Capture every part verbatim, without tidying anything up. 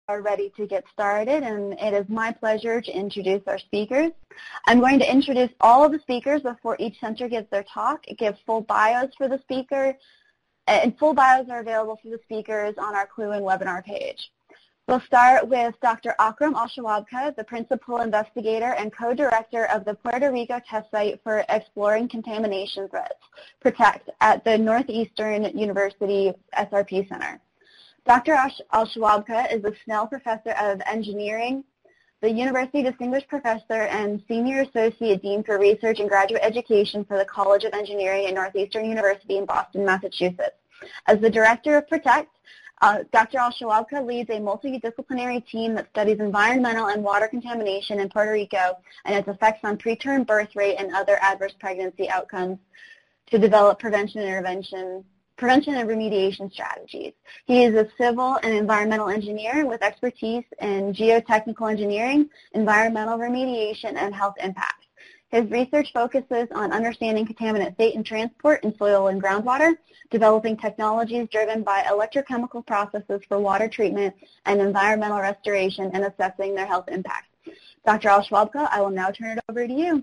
are ready to get started, and it is my pleasure to introduce our speakers. I'm going to introduce all of the speakers before each center gives their talk, give full bios for the speaker, and full bios are available for the speakers on our Clue In webinar page. We'll start with Doctor Akram Al-Shawabka, the Principal Investigator and Co-Director of the Puerto Rico Test Site for Exploring Contamination Threats, PROTECT, at the Northeastern University S R P Center. Doctor Al-Shawabka is the Snell Professor of Engineering, the University Distinguished Professor and Senior Associate Dean for Research and Graduate Education for the College of Engineering at Northeastern University in Boston, Massachusetts. As the Director of PROTECT, uh, Doctor Al-Shawabka leads a multidisciplinary team that studies environmental and water contamination in Puerto Rico and its effects on preterm birth rate and other adverse pregnancy outcomes to develop prevention and intervention prevention and remediation strategies. He is a civil and environmental engineer with expertise in geotechnical engineering, environmental remediation, and health impacts. His research focuses on understanding contaminant fate and transport in soil and groundwater, developing technologies driven by electrochemical processes for water treatment and environmental restoration, and assessing their health impacts. Doctor Al-Shawabka, I will now turn it over to you.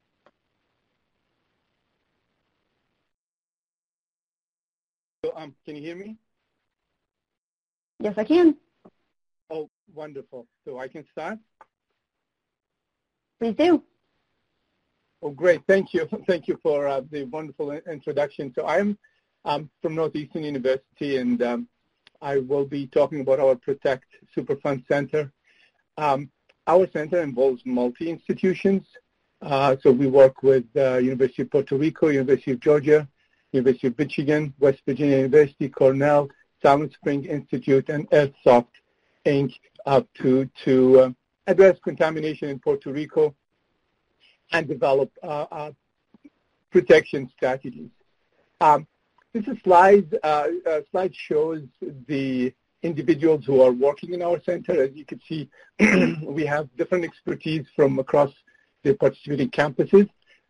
Um, can you hear me? Yes, I can. Oh, wonderful. So I can start? Please do. Oh, great. Thank you. Thank you for uh, the wonderful introduction. So I'm um, from Northeastern University, and um, I will be talking about our PROTECT Superfund Center. Um, our center involves multi-institutions. Uh, so we work with uh, University of Puerto Rico, University of Georgia, University of Michigan, West Virginia University, Cornell, Silent Spring Institute, and Earthsoft, Incorporated, uh, to, to uh, address contamination in Puerto Rico and develop uh, uh, protection strategies. Um, this is slide, uh, uh, slide shows the individuals who are working in our center. As you can see, we have different expertise from across the participating campuses.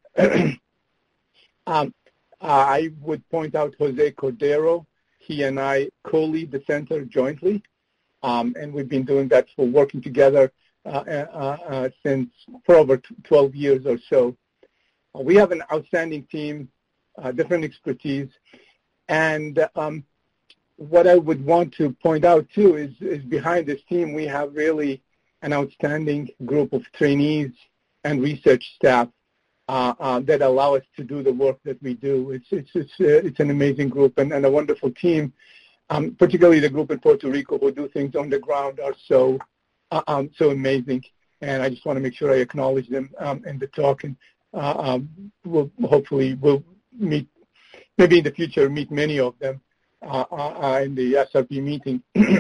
um, I would point out Jose Cordero. He and I co-lead the center jointly, um, and we've been doing that for working together uh, uh, uh, since for over twelve years or so. Uh, we have an outstanding team, uh, different expertise, and um, what I would want to point out too is, is behind this team we have really an outstanding group of trainees and research staff Uh, uh, that allow us to do the work that we do. It's it's it's, uh, it's an amazing group and, and a wonderful team. Um, particularly the group in Puerto Rico who do things on the ground are so uh, um, so amazing. And I just want to make sure I acknowledge them um, in the talk. And uh, um, we'll hopefully we'll meet maybe in the future meet many of them uh, uh, in the S R P meeting.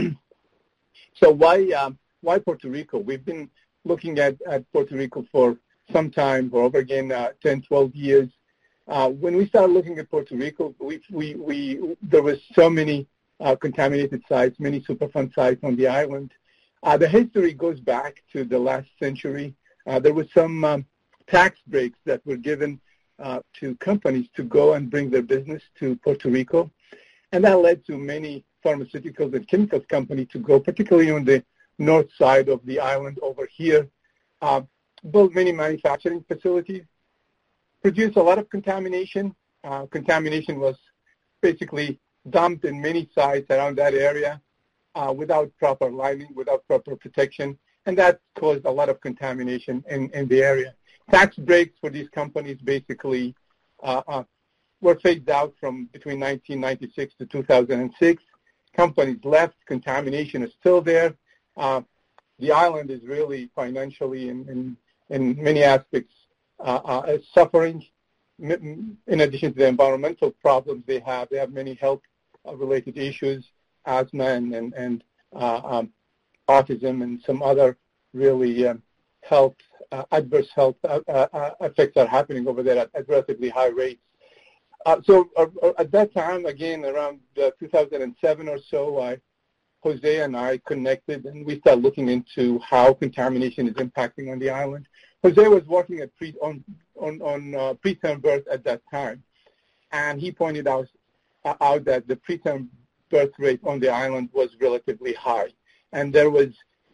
So why um, why Puerto Rico? We've been looking at, at Puerto Rico for some time, for over again uh, ten, twelve years. Uh, when we started looking at Puerto Rico, we, we, we, there was so many uh, contaminated sites, many Superfund sites on the island. Uh, the history goes back to the last century. Uh, there was some um, tax breaks that were given uh, to companies to go and bring their business to Puerto Rico. And that led to many pharmaceuticals and chemicals companies to go, particularly on the north side of the island over here, uh, built many manufacturing facilities, produced a lot of contamination. Uh, contamination was basically dumped in many sites around that area uh, without proper lining, without proper protection, and that caused a lot of contamination in, in the area. Tax breaks for these companies basically uh, uh, were phased out from between nineteen ninety-six to two thousand six. Companies left. Contamination is still there. Uh, the island is really financially and, and in many aspects uh, uh, suffering. In addition to the environmental problems they have, they have many health-related issues, asthma and, and, and uh, um, autism and some other really um, health, uh, adverse health uh, uh, effects are happening over there at, at relatively high rates. Uh, so uh, at that time, again, around uh, two thousand seven or so, I Jose and I connected, and we started looking into how contamination is impacting on the island. Jose was working at pre, on on, on uh, preterm birth at that time, and he pointed out uh, out that the preterm birth rate on the island was relatively high, and there was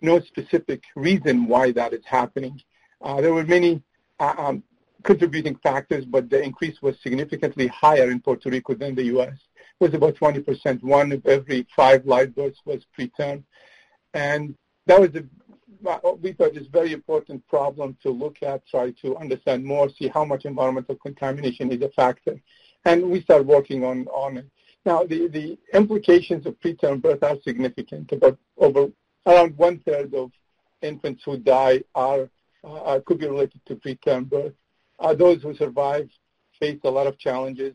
no specific reason why that is happening. Uh, there were many uh, um, contributing factors, but the increase was significantly higher in Puerto Rico than the U S. It was about twenty percent. One of every five live births was preterm. And that was a, we thought it's a very important problem to look at, try to understand more, see how much environmental contamination is a factor. And we started working on, on it. Now, the, the implications of preterm birth are significant. About over around one-third of infants who die are, uh, could be related to preterm birth. Uh, those who survive face a lot of challenges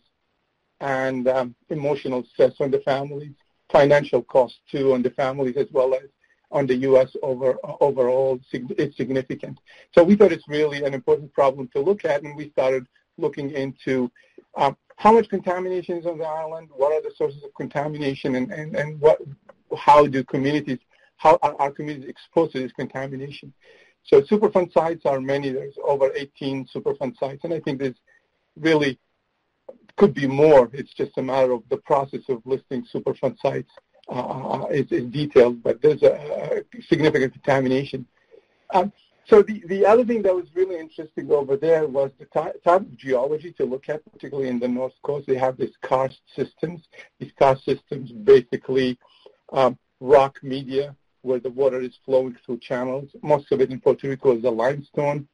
and um, emotional stress on the families, financial costs too on the families as well as on the U S over, uh, overall. It's significant. So we thought it's really an important problem to look at, and we started looking into um, how much contamination is on the island, what are the sources of contamination, and, and, and what, how do communities, how are our communities exposed to this contamination. So Superfund sites are many. There's over eighteen Superfund sites, and I think there's really could be more. It's just a matter of the process of listing Superfund sites uh, is, is detailed, but there's a, a significant contamination. Um, so the, the other thing that was really interesting over there was the type of geology to look at, particularly in the North Coast. They have these karst systems. These karst systems basically um, rock media where the water is flowing through channels. Most of it in Puerto Rico is a limestone.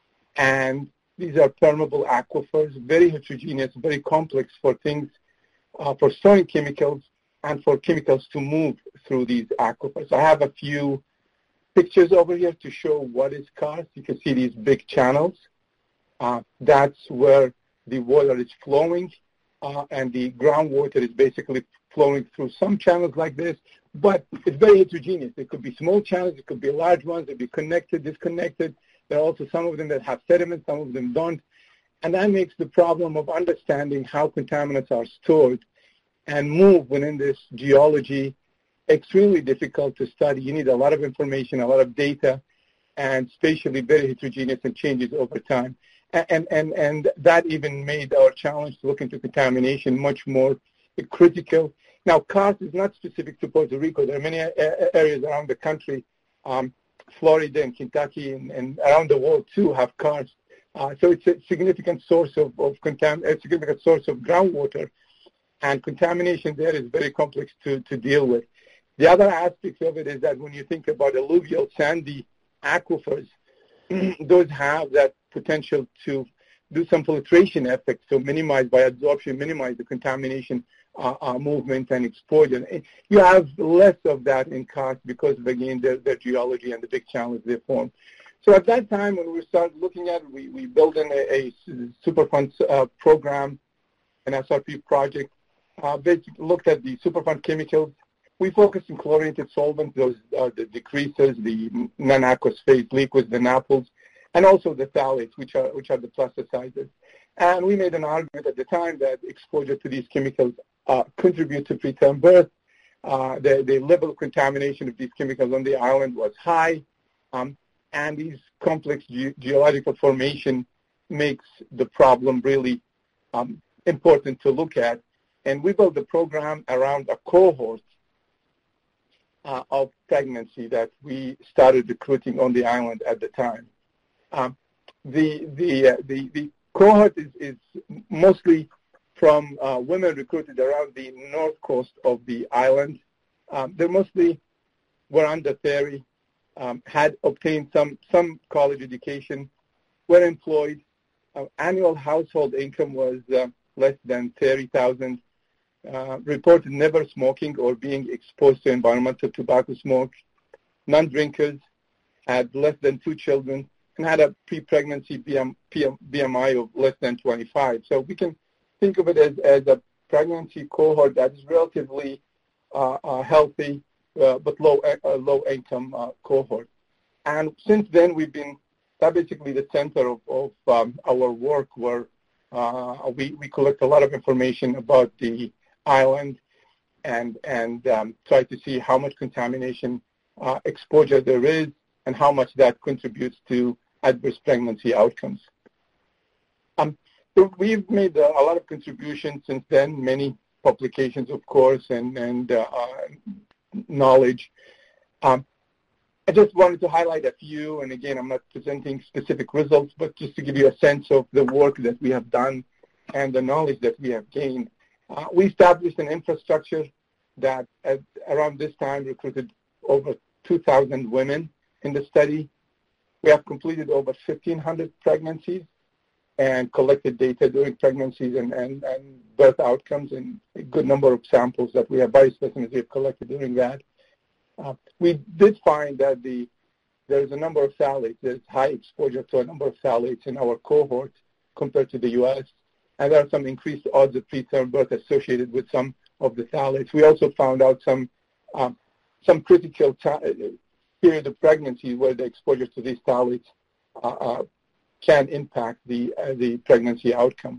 And these are permeable aquifers, very heterogeneous, very complex for things, uh, for storing chemicals and for chemicals to move through these aquifers. I have a few pictures over here to show what is karst. You can see these big channels. Uh, that's where the water is flowing, uh, and the groundwater is basically flowing through some channels like this, but it's very heterogeneous. It could be small channels, it could be large ones, they'd be connected, disconnected. There are also some of them that have sediment, some of them don't. And that makes the problem of understanding how contaminants are stored and move within this geology extremely difficult to study. You need a lot of information, a lot of data, and spatially very heterogeneous and changes over time. And, and, and that even made our challenge to look into contamination much more critical. Now, karst is not specific to Puerto Rico. There are many areas around the country, um, Florida and Kentucky and, and around the world too have karst. Uh, so it's a significant source of, of contam- a significant source of groundwater, and contamination there is very complex to, to deal with. The other aspect of it is that when you think about alluvial sandy aquifers, those have that potential to do some filtration effects to minimize by absorption, minimize the contamination uh, uh, movement and exposure. You have less of that in karst because of, again, their, their geology and the big challenge they form. So at that time, when we started looking at it, we, we built in a, a Superfund uh, program, an S R P project, uh, that looked at the Superfund chemicals. We focused on chlorinated solvents, those are the decreases, the non-aqueous phase liquids, the naples, and also the phthalates, which are which are the plasticizers. And we made an argument at the time that exposure to these chemicals uh, contribute to preterm birth. Uh, the, the level of contamination of these chemicals on the island was high, um, and these complex ge- geological formation makes the problem really um, important to look at. And we built the program around a cohort uh, of pregnancy that we started recruiting on the island at the time. Um, the, the, uh, the, the cohort is, is mostly from uh, women recruited around the north coast of the island. Um, they mostly were under thirty, um, had obtained some, some college education, were employed. Uh, annual household income was uh, less than thirty thousand dollars, uh, reported never smoking or being exposed to environmental tobacco smoke, non-drinkers, had less than two children, and had a pre-pregnancy B M, B M I of less than twenty-five. So we can think of it as, as a pregnancy cohort that is relatively uh, uh, healthy, uh, but low uh, low income uh, cohort. And since then, we've been, that's basically the center of, of um, our work, where uh, we, we collect a lot of information about the island and, and um, try to see how much contamination uh, exposure there is and how much that contributes to adverse pregnancy outcomes. Um, so we've made a, a lot of contributions since then, many publications, of course, and, and uh, uh, knowledge. Um, I just wanted to highlight a few, and again, I'm not presenting specific results, but just to give you a sense of the work that we have done and the knowledge that we have gained. Uh, we established an infrastructure that at around this time recruited over two thousand women in the study. We have completed over fifteen hundred pregnancies and collected data during pregnancies and, and, and birth outcomes, and a good number of samples that we have, biospecimens we have collected during that. Uh, we did find that the there's a number of phthalates, there's high exposure to a number of phthalates in our cohort compared to the U S, and there are some increased odds of preterm birth associated with some of the phthalates. We also found out some um, some critical t- period of pregnancy where the exposure to these phthalates uh, uh, can impact the uh, the pregnancy outcome.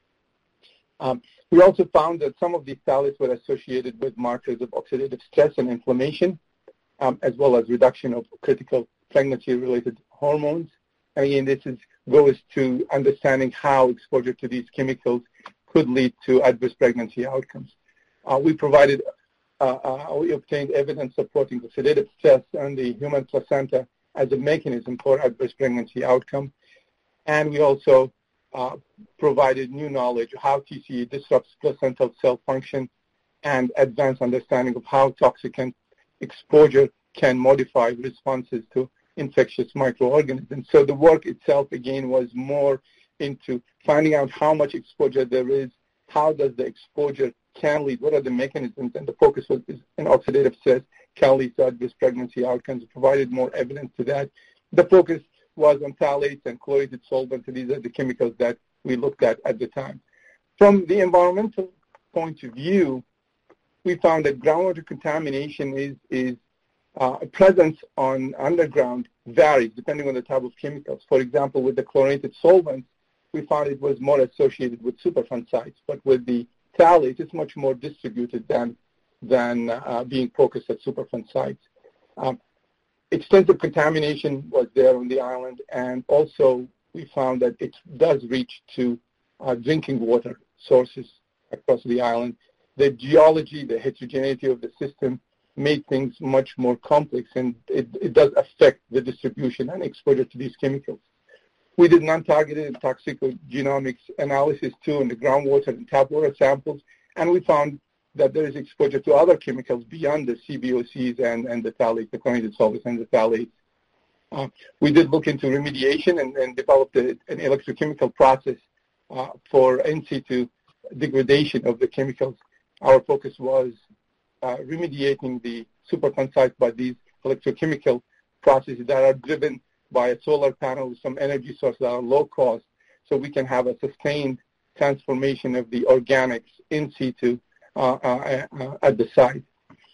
Um, we also found that some of these phthalates were associated with markers of oxidative stress and inflammation, um, as well as reduction of critical pregnancy-related hormones. And again, this is, goes to understanding how exposure to these chemicals could lead to adverse pregnancy outcomes. Uh, we provided, uh, uh, we obtained evidence supporting oxidative stress on the human placenta as a mechanism for adverse pregnancy outcome. And we also uh, provided new knowledge of how T C E disrupts placental cell function and advanced understanding of how toxic exposure can modify responses to infectious microorganisms. So the work itself, again, was more into finding out how much exposure there is, how does the exposure can lead, what are the mechanisms, and the focus was in oxidative stress can lead to adverse pregnancy outcomes. It provided more evidence to that. The focus was on phthalates and chlorated solvents, and these are the chemicals that we looked at at the time. From the environmental point of view, we found that groundwater contamination is, is uh, presence on underground varies depending on the type of chemicals. For example, with the chlorinated solvents, we found it was more associated with Superfund sites, but with the phthalates, it's much more distributed than, than uh, being focused at Superfund sites. Um, extensive contamination was there on the island, and also we found that it does reach to uh, drinking water sources across the island. The geology, the heterogeneity of the system made things much more complex, and it, it does affect the distribution and exposure to these chemicals. We did non-targeted toxicogenomics analysis too in the groundwater and tap water samples, and we found that there is exposure to other chemicals beyond the C B O Cs and, and the phthalates, the chlorinated solvents and the phthalates. Uh, we did look into remediation and, and developed a, an electrochemical process uh, for in situ degradation of the chemicals. Our focus was uh, remediating the Superfund sites by these electrochemical processes that are driven by a solar panel with some energy source that are low cost, so we can have a sustained transformation of the organics in situ uh, uh, uh, at the site.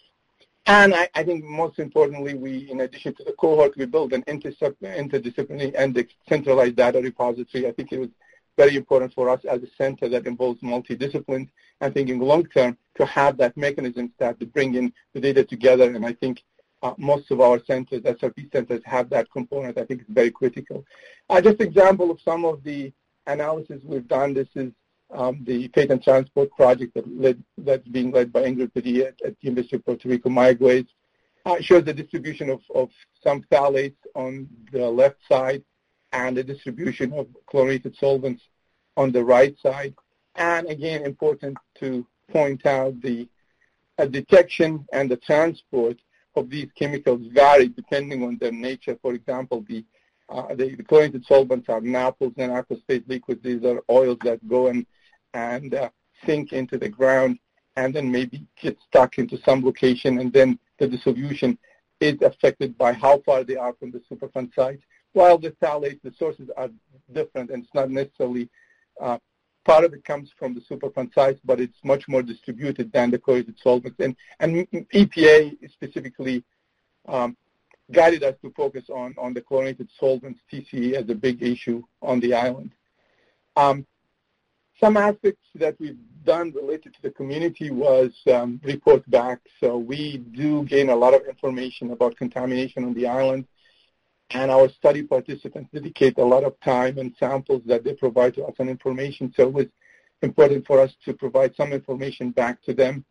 And I, I think most importantly, we, in addition to the cohort, we built an interdisciplinary and centralized data repository. I think it was very important for us as a center that involves multidisciplines and thinking long-term to have that mechanism start to bring in the data together. And I think uh, most of our centers, S R P centers, have that component. I think it's very critical. Uh, just example of some of the analysis we've done. This is um, the patent transport project that led, that's being led by Ingrid Padilla at, at the University of Puerto Rico, Mayagüez. Uh, it shows the distribution of, of some phthalates on the left side and the distribution of chlorinated solvents on the right side. And again, important to point out the uh, detection and the transport of these chemicals vary depending on their nature. For example, the, uh, the, the chlorinated solvents are naphthalene and aqueous liquids. These are oils that go and, and uh, sink into the ground and then maybe get stuck into some location, and then the dissolution is affected by how far they are from the Superfund site. While the phthalates, the sources are different, and it's not necessarily uh, part of it comes from the Superfund sites, but it's much more distributed than the chlorinated solvents. And, and E P A specifically um, guided us to focus on, on the chlorinated solvents, T C E, as a big issue on the island. Um, some aspects that we've done related to the community was um, report back. So we do gain a lot of information about contamination on the island, and our study participants dedicate a lot of time and samples that they provide to us and information. So it was important for us to provide some information back to them.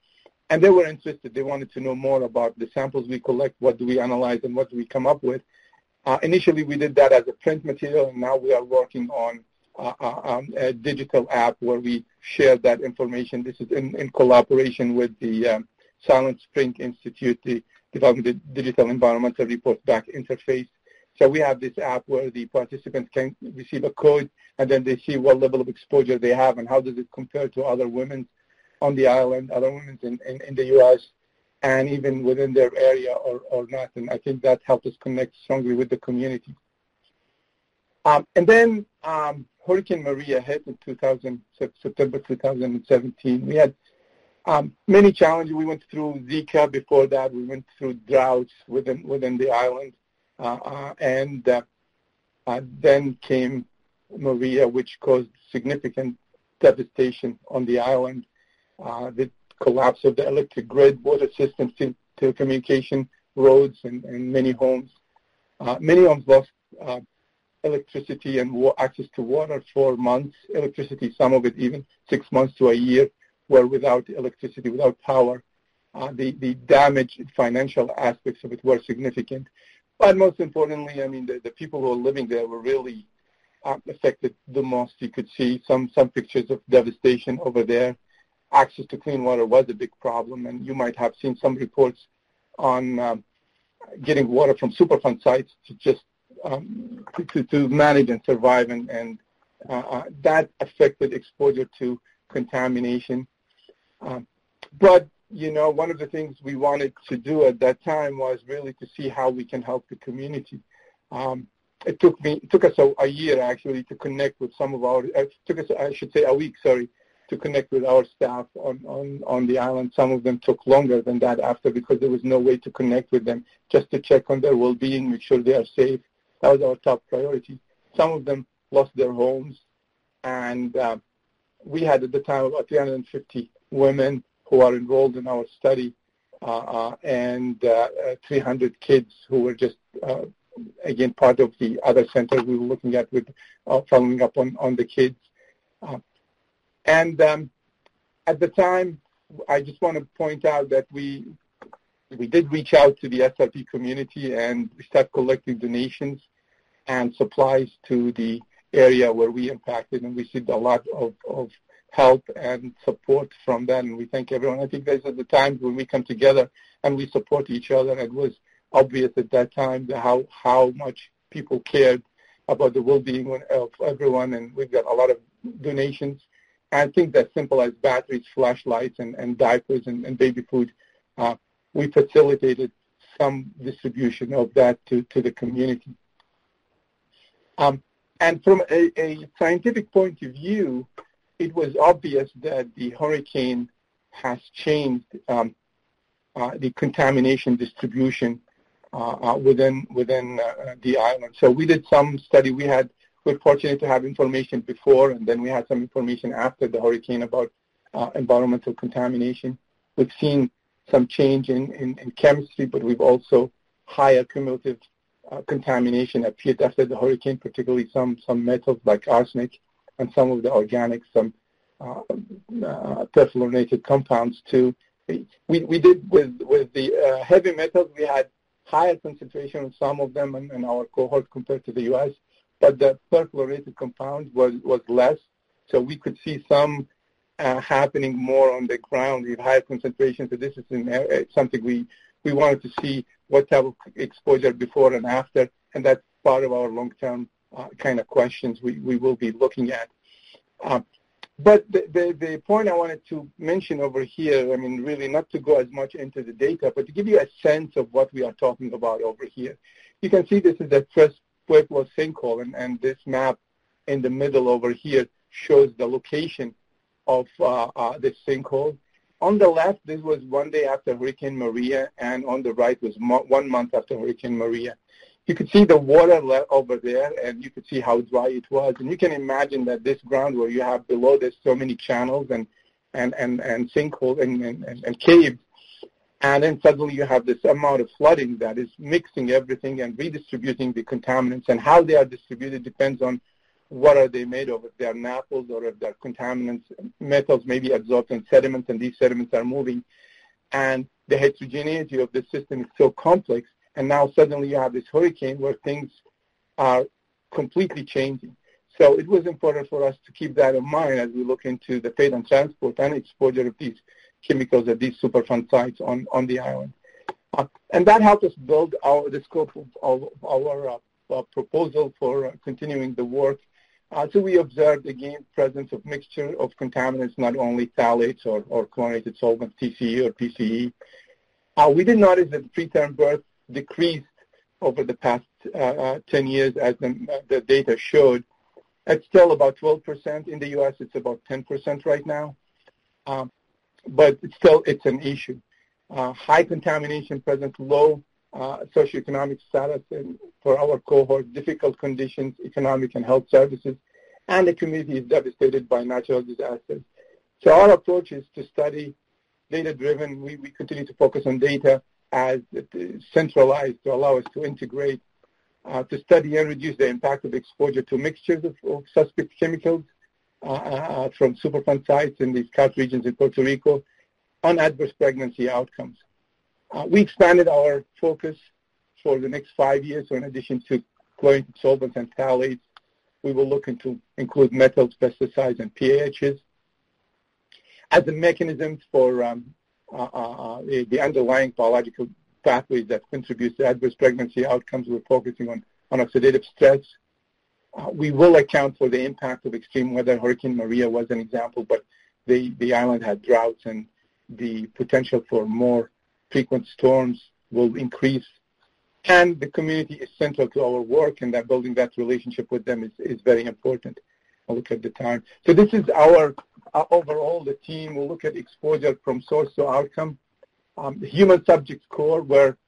And they were interested. They wanted to know more about the samples we collect, what do we analyze, and what do we come up with. Uh, initially, we did that as a print material, and now we are working on uh, uh, um, a digital app where we share that information. This is in, in collaboration with the um, Silent Spring Institute, the developing the Digital Environmental Report Back interface. So we have this app where the participants can receive a code, and then they see what level of exposure they have and how does it compare to other women on the island, other women in, in, in the U S, and even within their area or, or not. And I think that helped us connect strongly with the community. Um, and then um, Hurricane Maria hit in two thousand, September two thousand seventeen. We had um, many challenges. We went through Zika before that. We went through droughts within, within the island. Uh, uh, and uh, uh, then came Maria, which caused significant devastation on the island. Uh, the collapse of the electric grid, water systems, telecommunication, roads, and, and many homes. Uh, many homes lost uh, electricity and wa- access to water for months. Electricity, some of it even six months to a year, were without electricity, without power. Uh, the, the damage, financial aspects of it were significant. But most importantly, I mean, the, the people who are living there were really uh, affected the most. You could see some, some pictures of devastation over there. Access to clean water was a big problem, and you might have seen some reports on um, getting water from Superfund sites to just um, to, to manage and survive, and, and uh, uh, that affected exposure to contamination. Um, but you know, one of the things we wanted to do at that time was really to see how we can help the community. Um, it took me, it took us a, a year actually to connect with some of our, it took us, I should say a week, sorry, to connect with our staff on, on, on the island. Some of them took longer than that after because there was no way to connect with them, just to check on their well-being, make sure they are safe. That was our top priority. Some of them lost their homes, and uh, we had at the time about three hundred fifty women who are enrolled in our study, uh, uh, and uh, uh, three hundred kids who were just, uh, again, part of the other center we were looking at with uh, following up on, on the kids. Uh, and um, at the time, I just want to point out that we we did reach out to the S R P community, and we started collecting donations and supplies to the area where we impacted, and we received a lot of, of help and support from that, and we thank everyone. I think those are the times when we come together and we support each other. It was obvious at that time how how much people cared about the well-being of everyone, and we've got a lot of donations. And things that simple as batteries, flashlights, and, and diapers and, and baby food. Uh, we facilitated some distribution of that to, to the community. Um, and from a, a scientific point of view, it was obvious that the hurricane has changed um, uh, the contamination distribution uh, uh, within within uh, the island. So we did some study. We had we're fortunate to have information before, and then we had some information after the hurricane about uh, environmental contamination. We've seen some change in, in, in chemistry, but we've also higher cumulative uh, contamination appeared after the hurricane, particularly some some metals like arsenic, and some of the organics, some uh, uh, perfluorinated compounds too. We we did with with the uh, heavy metals. We had higher concentration of some of them in, in our cohort compared to the U S, but the perfluorinated compounds was was less. So we could see some uh, happening more on the ground with higher concentrations. So this is in, uh, something we we wanted to see what type of exposure before and after, and that's part of our long-term uh, kind of questions we, we will be looking at. Uh, but the, the, the point I wanted to mention over here, I mean, really not to go as much into the data, but to give you a sense of what we are talking about over here. You can see this is the first Pueblo sinkhole, and, and this map in the middle over here shows the location of uh, uh, this sinkhole. On the left, this was one day after Hurricane Maria, and on the right was mo- one month after Hurricane Maria. You could see the water le- over there, and you could see how dry it was. And you can imagine that this ground where you have below this so many channels and and and, and sinkholes and, and, and, and caves, and then suddenly you have this amount of flooding that is mixing everything and redistributing the contaminants. And how they are distributed depends on what are they made of, if they are naples or if they're contaminants. Metals may be absorbed in sediments, and these sediments are moving and the heterogeneity of the system is so complex, and now suddenly you have this hurricane where things are completely changing. So it was important for us to keep that in mind as we look into the fate and transport and exposure of these chemicals at these Superfund sites on, on the island. Uh, and that helped us build our, the scope of, of our uh, uh, proposal for uh, continuing the work. Uh, so we observed, again, presence of mixture of contaminants, not only phthalates or, or chlorinated solvents, T C E or P C E. Uh, we did notice that preterm birth decreased over the past uh, uh, ten years, as the, uh, the data showed. It's still about twelve percent. In the U S, it's about ten percent right now. Um, but it's still, it's an issue. Uh, high contamination present, low uh, socioeconomic status in, for our cohort, difficult conditions, economic and health services, and the community is devastated by natural disasters. So our approach is to study data-driven. We, we continue to focus on data as it is centralized to allow us to integrate, uh, to study and reduce the impact of exposure to mixtures of, of suspect chemicals uh, uh, from Superfund sites in these CAT regions in Puerto Rico on adverse pregnancy outcomes. Uh, we expanded our focus for the next five years. So in addition to chlorinated solvents and phthalates, we will look into include metals, pesticides, and P A Hs. As the mechanisms for um, uh, uh, the, the underlying biological pathways that contribute to adverse pregnancy outcomes, we're focusing on, on oxidative stress. Uh, we will account for the impact of extreme weather. Hurricane Maria was an example, but the, the island had droughts, and the potential for more frequent storms will increase. And the community is central to our work, and that building that relationship with them is, is very important. I'll look at the time. So this is our uh, overall, the team will look at exposure from source to outcome. Um, the human subject score, where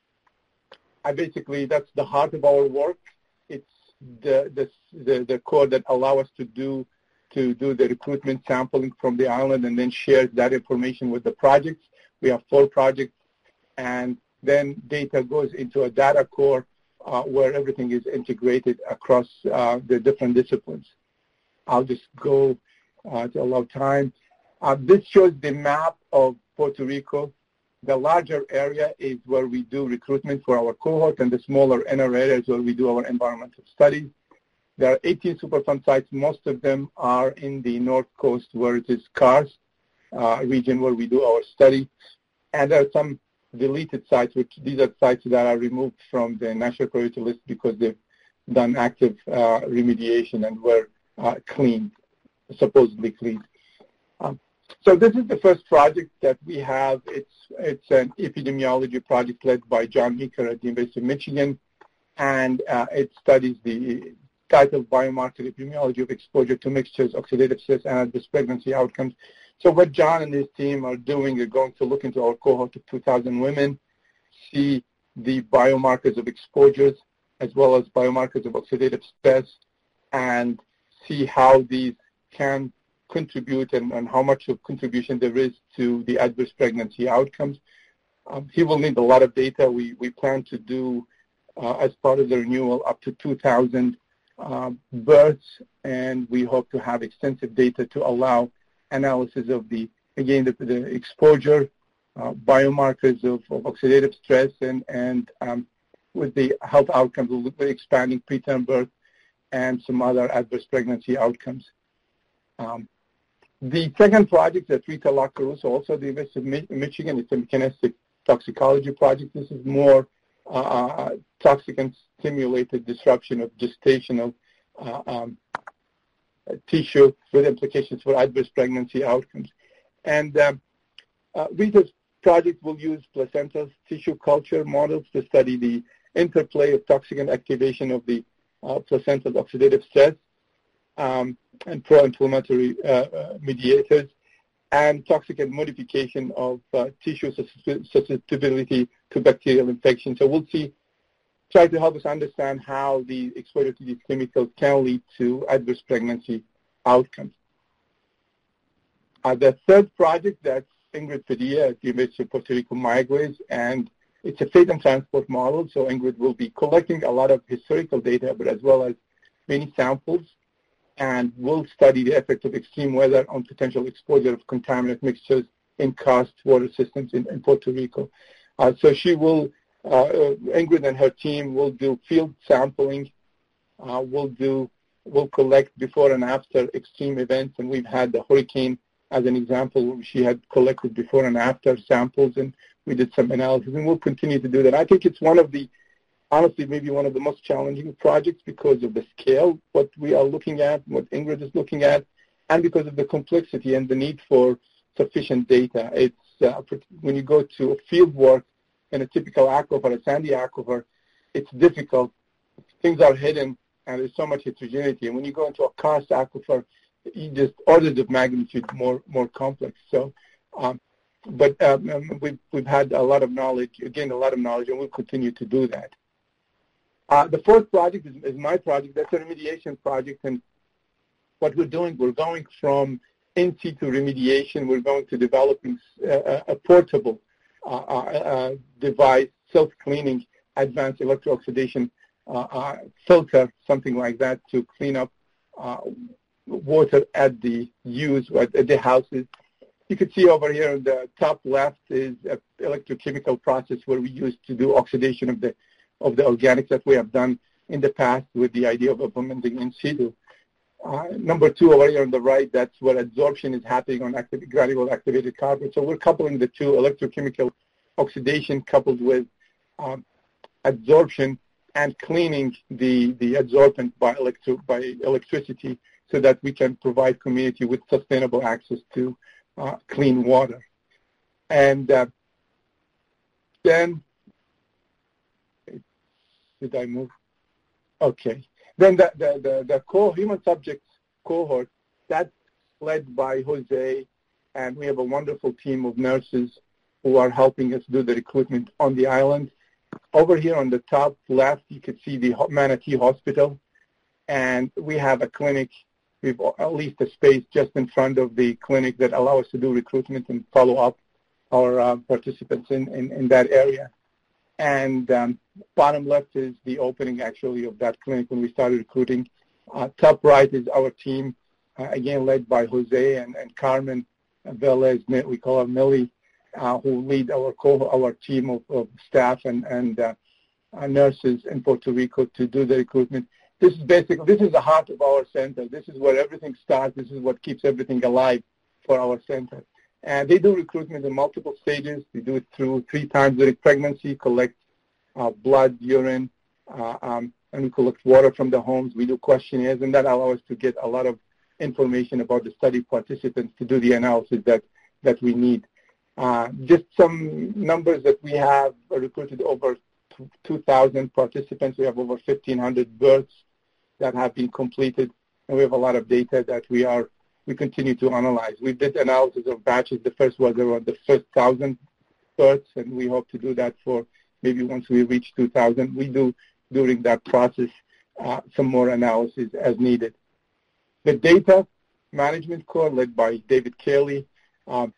I basically, that's the heart of our work. It's the, the, the, the core that allow us to do to do the recruitment sampling from the island and then share that information with the projects. We have four projects, and then data goes into a data core uh, where everything is integrated across uh, the different disciplines. I'll just go uh, to allow time. Uh, this shows the map of Puerto Rico. The larger area is where we do recruitment for our cohort, and the smaller inner areas where we do our environmental studies. There are eighteen Superfund sites. Most of them are in the north coast, where it is CARS uh, region, where we do our study. And there are some deleted sites, which these are sites that are removed from the national priority list because they've done active uh, remediation and were uh, cleaned, supposedly cleaned. Um, so this is the first project that we have. It's, it's an epidemiology project led by John Meeker at the University of Michigan, and uh, it studies the titled Biomarker Epidemiology of Exposure to Mixtures, Oxidative Stress, and Adverse Pregnancy Outcomes. So what John and his team are doing are going to look into our cohort of two thousand women, see the biomarkers of exposures, as well as biomarkers of oxidative stress, and see how these can contribute and, and how much of contribution there is to the adverse pregnancy outcomes. Um, he will need a lot of data. We, we plan to do, uh, as part of the renewal, up to two thousand Uh, births, and we hope to have extensive data to allow analysis of the, again, the, the exposure, uh, biomarkers of, of oxidative stress, and, and um, with the health outcomes, we'll look at expanding preterm birth and some other adverse pregnancy outcomes. Um, the second project that Rita Laccaruso, also the University of Michigan, it's a mechanistic toxicology project. This is more uh, toxic and stimulated disruption of gestational uh, um, tissue with implications for adverse pregnancy outcomes. And um, uh, Rita's project will use placental tissue culture models to study the interplay of toxicant activation of the uh, placental oxidative stress um, and pro-inflammatory uh, uh, mediators, and toxicant modification of uh, tissue susceptibility to bacterial infection. So we'll see try to help us understand how the exposure to these chemicals can lead to adverse pregnancy outcomes. Uh, the third project, that's Ingrid Padilla at the University of Puerto Rico Migraines, and it's a fate and transport model. So Ingrid will be collecting a lot of historical data, but as well as many samples, and we'll study the effect of extreme weather on potential exposure of contaminant mixtures in karst water systems in, in Puerto Rico. Uh, so she will, uh, Ingrid and her team will do field sampling, uh, will do, will collect before and after extreme events, and we've had the hurricane as an example where she had collected before and after samples, and we did some analysis, and we'll continue to do that. I think it's one of the, honestly, maybe one of the most challenging projects because of the scale, what we are looking at, what Ingrid is looking at, and because of the complexity and the need for sufficient data. It's uh, when you go to field work in a typical aquifer, a sandy aquifer, it's difficult. Things are hidden, and there's so much heterogeneity. And when you go into a karst aquifer, you just orders of magnitude more more complex. So, um, but um, we've we've had a lot of knowledge, again, a lot of knowledge, and we'll continue to do that. Uh, the fourth project is, is my project. That's a remediation project, and what we're doing, we're going from in situ remediation. We're going to developing a, a portable uh, uh, device, self-cleaning, advanced electrooxidation uh, uh, filter, something like that, to clean up uh, water at the use at, at the houses. You can see over here on the top left is an electrochemical process where we used to do oxidation of the of the organics that we have done in the past with the idea of implementing in situ. Uh, number two over here on the right, that's where absorption is happening on active, granule activated carbon. So we're coupling the two, electrochemical oxidation coupled with um, absorption and cleaning the, the adsorbent by, electro, by electricity so that we can provide community with sustainable access to uh, clean water. And uh, then, did I move? Okay. Then the, the, the, the co human subjects cohort, that's led by Jose, and we have a wonderful team of nurses who are helping us do the recruitment on the island. Over here on the top left, you can see the Manatee Hospital, and we have a clinic. We've at least a space just in front of the clinic that allows us to do recruitment and follow up our uh, participants in, in, in that area. And um, bottom left is the opening, actually, of that clinic when we started recruiting. Uh, top right is our team, uh, again, led by Jose and, and Carmen Velez, we call her Millie, uh, who lead our co our team of, of staff and, and uh, nurses in Puerto Rico to do the recruitment. This is basically, this is the heart of our center. This is where everything starts. This is what keeps everything alive for our center. And they do recruitment in multiple stages. They do it through three times during pregnancy, collect uh, blood, urine, uh, um, and we collect water from the homes. We do questionnaires, and that allows us to get a lot of information about the study participants to do the analysis that, that we need. Uh, just some numbers that we have recruited over two thousand participants. We have over fifteen hundred births that have been completed, and we have a lot of data that we are we continue to analyze. We did analysis of batches. The first was around the first thousand births, and we hope to do that for maybe once we reach two thousand. We do, during that process, uh, some more analysis as needed. The data management core led by David Cayley. Um,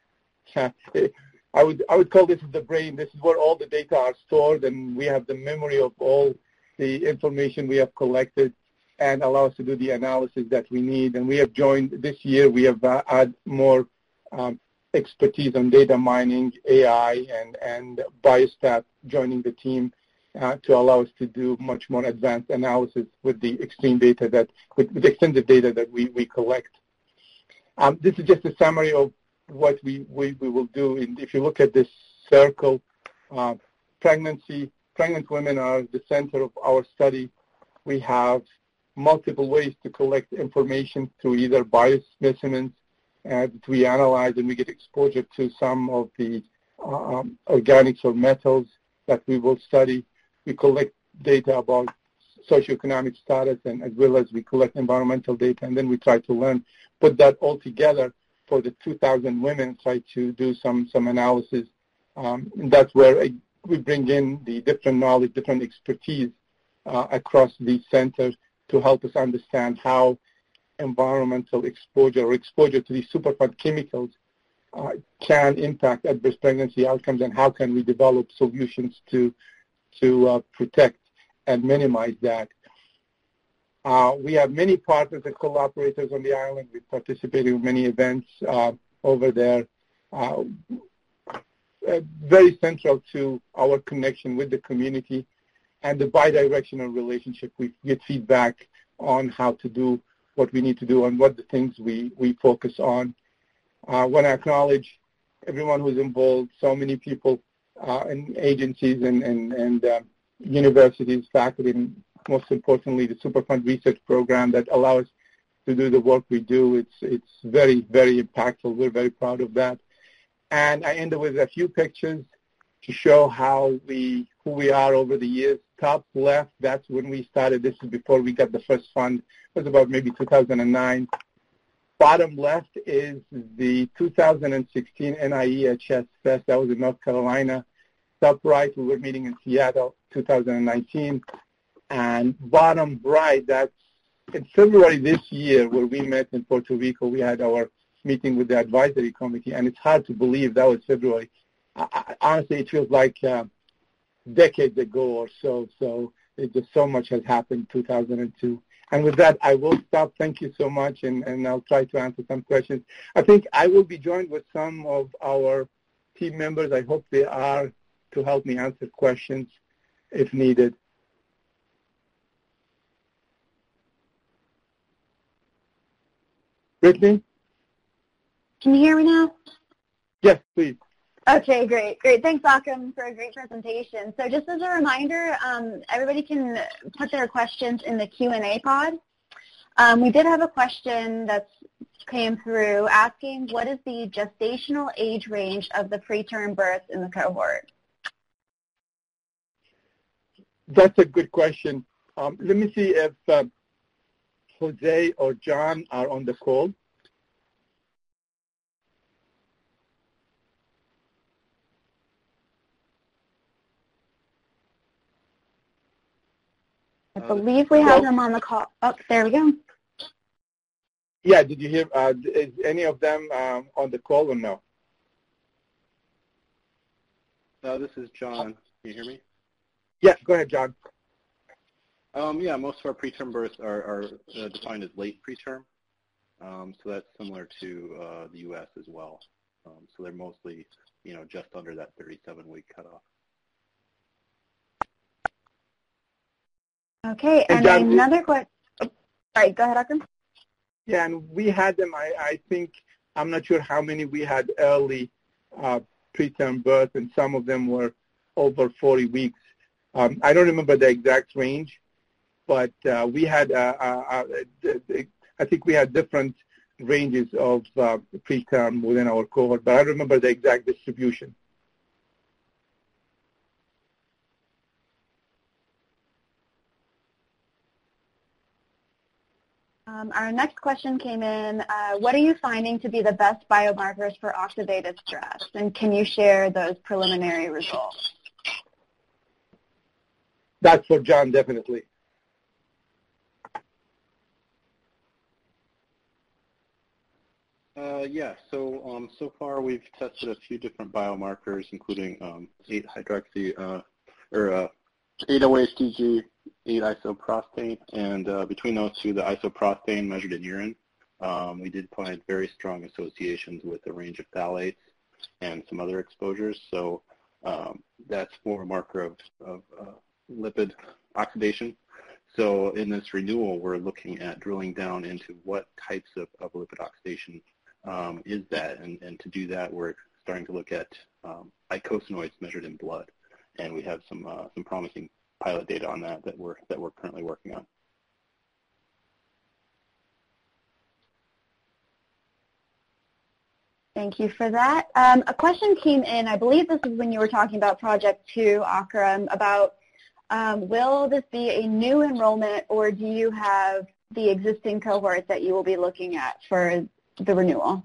I would, I would call this the brain. This is where all the data are stored, and we have the memory of all the information we have collected, and allow us to do the analysis that we need. And we have joined, this year, we have uh, had more um, expertise on data mining, A I, and, and biostat joining the team uh, to allow us to do much more advanced analysis with the extreme data that, with, with extensive data that we, we collect. Um, this is just a summary of what we, we, we will do. And if you look at this circle, uh, pregnancy, pregnant women are the center of our study. We have multiple ways to collect information through either biospecimens that we analyze, and we get exposure to some of the um, organics or metals that we will study. We collect data about socioeconomic status, and as well as we collect environmental data, and then we try to learn, put that all together for the two thousand women, try to do some, some analysis. Um, and that's where we bring in the different knowledge, different expertise uh, across these centers to help us understand how environmental exposure or exposure to these Superfund chemicals uh, can impact adverse pregnancy outcomes, and how can we develop solutions to, to uh, protect and minimize that. Uh, we have many partners and collaborators on the island. We participate in many events uh, over there. uh, uh, very central to our connection with the community and the bidirectional relationship. We get feedback on how to do what we need to do and what the things we, we focus on. I uh, want to acknowledge everyone who's involved, so many people uh, in agencies and, and, and uh, universities, faculty, and most importantly, the Superfund Research Program that allows us to do the work we do. It's, it's very, very impactful. We're very proud of that. And I ended with a few pictures to show how we, who we are over the years. Top left, that's when we started. This is before we got the first fund. It was about maybe two thousand nine. Bottom left is the two thousand sixteen N I E H S Fest. That was in North Carolina. Top right, we were meeting in Seattle, two thousand nineteen. And bottom right, that's in February this year where we met in Puerto Rico. We had our meeting with the advisory committee, and it's hard to believe that was February. I, I, honestly, it feels like uh, decades ago or so. So it just so much has happened in two thousand two. And with that, I will stop. Thank you so much, and, and I'll try to answer some questions. I think I will be joined with some of our team members. I hope they are to help me answer questions if needed. Brittany? Can you hear me now? Yes, please. Okay, great. Great. Thanks, Akram, for a great presentation. So just as a reminder, um, everybody can put their questions in the Q and A pod. Um, we did have a question that came through asking, what is the gestational age range of the preterm births in the cohort? That's a good question. Um, let me see if uh, Jose or John are on the call. I believe we have them on the call. Oh, there we go. Yeah, did you hear, uh, is any of them um, on the call or no? Uh, this is John. Can you hear me? Yeah, go ahead, John. Um, yeah, most of our preterm births are, are uh, defined as late preterm. Um, so that's similar to uh, the U S as well. Um, so they're mostly, you know, just under that thirty-seven week cutoff. Okay, and, and another question. Oh, sorry, go ahead, Akram. Yeah, and we had them, I, I think, I'm not sure how many we had early uh, preterm birth, and some of them were over forty weeks. Um, I don't remember the exact range, but uh, we had, uh, uh, uh, I think we had different ranges of uh, preterm within our cohort, but I don't remember the exact distribution. Um, our next question came in, uh, what are you finding to be the best biomarkers for oxidative stress? And can you share those preliminary results? That's for John, definitely. Uh, yeah, so um, so far we've tested a few different biomarkers, including um, eight hydroxy uh, or uh, eight O H T G, eight isoprostane, and uh, between those two, the isoprostane measured in urine, um, we did find very strong associations with a range of phthalates and some other exposures. So um, that's more a marker of, of uh, lipid oxidation. So in this renewal, we're looking at drilling down into what types of, of lipid oxidation um, is that, and, and to do that, we're starting to look at um, eicosanoids measured in blood, and we have some uh, some promising pilot data on that that we're that we're currently working on. Thank you for that. Um, a question came in, I believe this is when you were talking about Project two, Akram, about um, will this be a new enrollment, or do you have the existing cohort that you will be looking at for the renewal?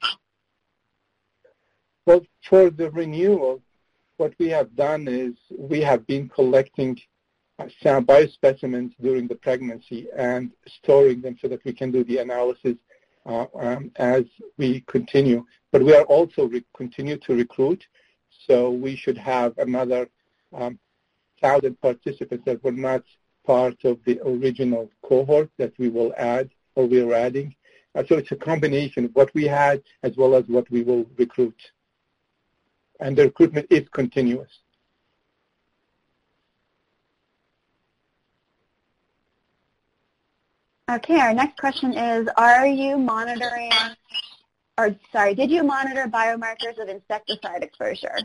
Well, for the renewal, what we have done is we have been collecting uh, biospecimens during the pregnancy and storing them so that we can do the analysis uh, um, as we continue. But we are also re- continue to recruit, so we should have another um, thousand participants that were not part of the original cohort that we will add or we are adding. Uh, so it's a combination of what we had as well as what we will recruit. and the recruitment is continuous. Okay, our next question is, are you monitoring, or sorry, did you monitor biomarkers of insecticide exposure?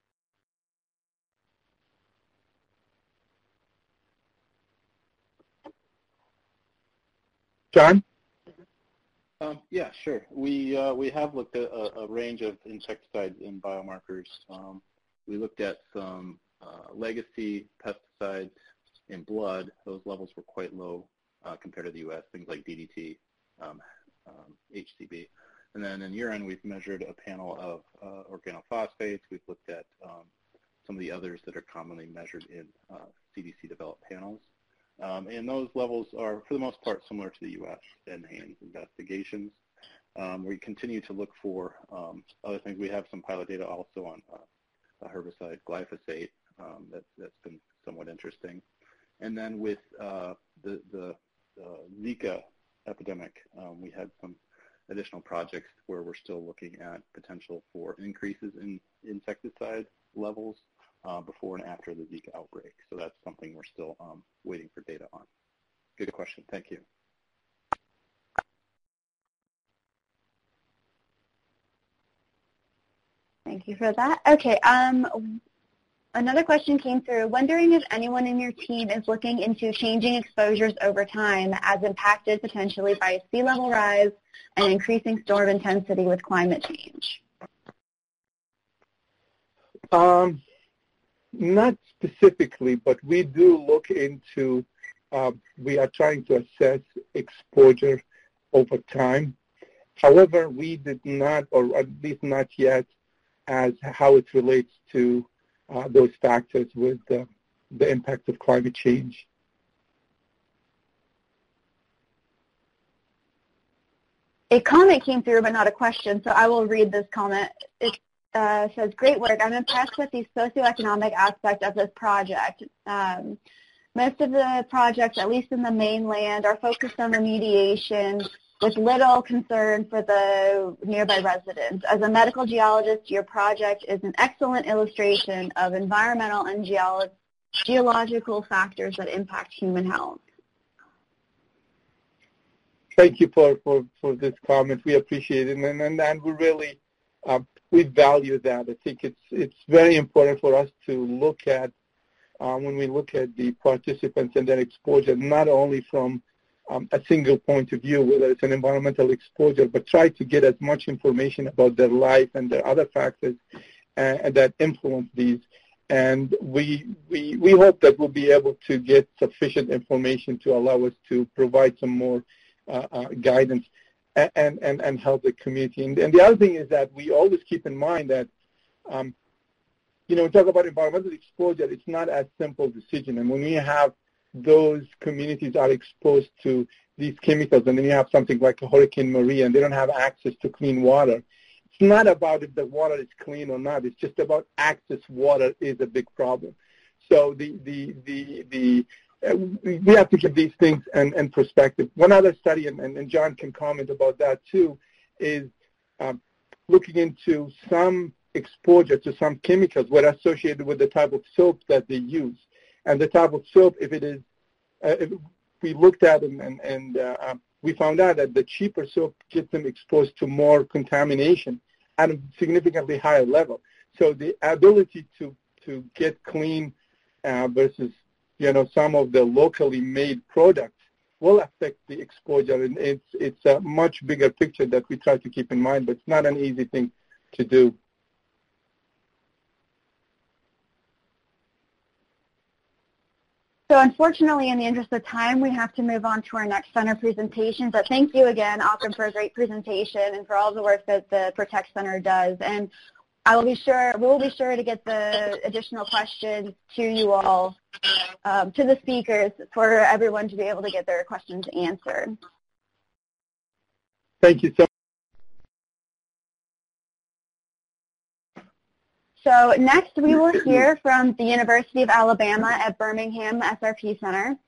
John? Um, yeah, sure. We uh, we have looked at a, a range of insecticides and biomarkers. Um, we looked at some uh, legacy pesticides in blood. Those levels were quite low uh, compared to the U S, things like D D T, um, um, H C B. And then in urine, we've measured a panel of uh, organophosphates. We've looked at um, some of the others that are commonly measured in uh, C D C-developed panels. Um, and those levels are, for the most part, similar to the U S and Haines investigations. Um, we continue to look for um, other things. We have some pilot data also on uh, a herbicide, glyphosate, um, that, that's been somewhat interesting. And then with uh, the, the uh, Zika epidemic, um, we had some additional projects where we're still looking at potential for increases in insecticide levels Uh, before and after the Zika outbreak. So that's something we're still um, waiting for data on. Good question. Thank you. Thank you for that. Okay. Um, another question came through. Wondering if anyone in your team is looking into changing exposures over time as impacted potentially by sea level rise and increasing storm intensity with climate change. Um, Not specifically, but we do look into, uh, we are trying to assess exposure over time. However, we did not, or at least not yet, as how it relates to uh, those factors with the, the impact of climate change. A comment came through, but not a question, so I will read this comment. It's Uh, says, great work. I'm impressed with the socioeconomic aspect of this project. Um, most of the projects, at least in the mainland, are focused on remediation with little concern for the nearby residents. As a medical geologist, your project is an excellent illustration of environmental and geolo geological factors that impact human health. Thank you for, for, for this comment. We appreciate it, and, and, and we really uh, we value that. I think it's it's very important for us to look at um, when we look at the participants and their exposure, not only from um, a single point of view, whether it's an environmental exposure, but try to get as much information about their life and their other factors uh, that influence these. And we we we hope that we'll be able to get sufficient information to allow us to provide some more uh, uh, guidance. And, and, and help the community. And, and the other thing is that we always keep in mind that, um, you know, we talk about environmental exposure, it's not a simple decision. And when we have those communities are exposed to these chemicals, and then you have something like a Hurricane Maria, and they don't have access to clean water, it's not about if the water is clean or not. It's just about access water is a big problem. So the, the, the, the we have to keep these things in, in perspective. One other study, and, and John can comment about that too, is um, looking into some exposure to some chemicals were associated with the type of soap that they use. And the type of soap, if it is, uh, if we looked at and, and, and uh, we found out that the cheaper soap gets them exposed to more contamination at a significantly higher level. So the ability to, to get clean uh, versus you know, some of the locally made products will affect the exposure. And it's, it's a much bigger picture that we try to keep in mind, but it's not an easy thing to do. So unfortunately, in the interest of time, we have to move on to our next center presentation. But thank you again, Akram, for a great presentation and for all the work that the Protect Center does. And I will be sure, we will be sure to get the additional questions to you all, um, to the speakers, for everyone to be able to get their questions answered. Thank you so much. So next we will hear from the University of Alabama at Birmingham S R P Center.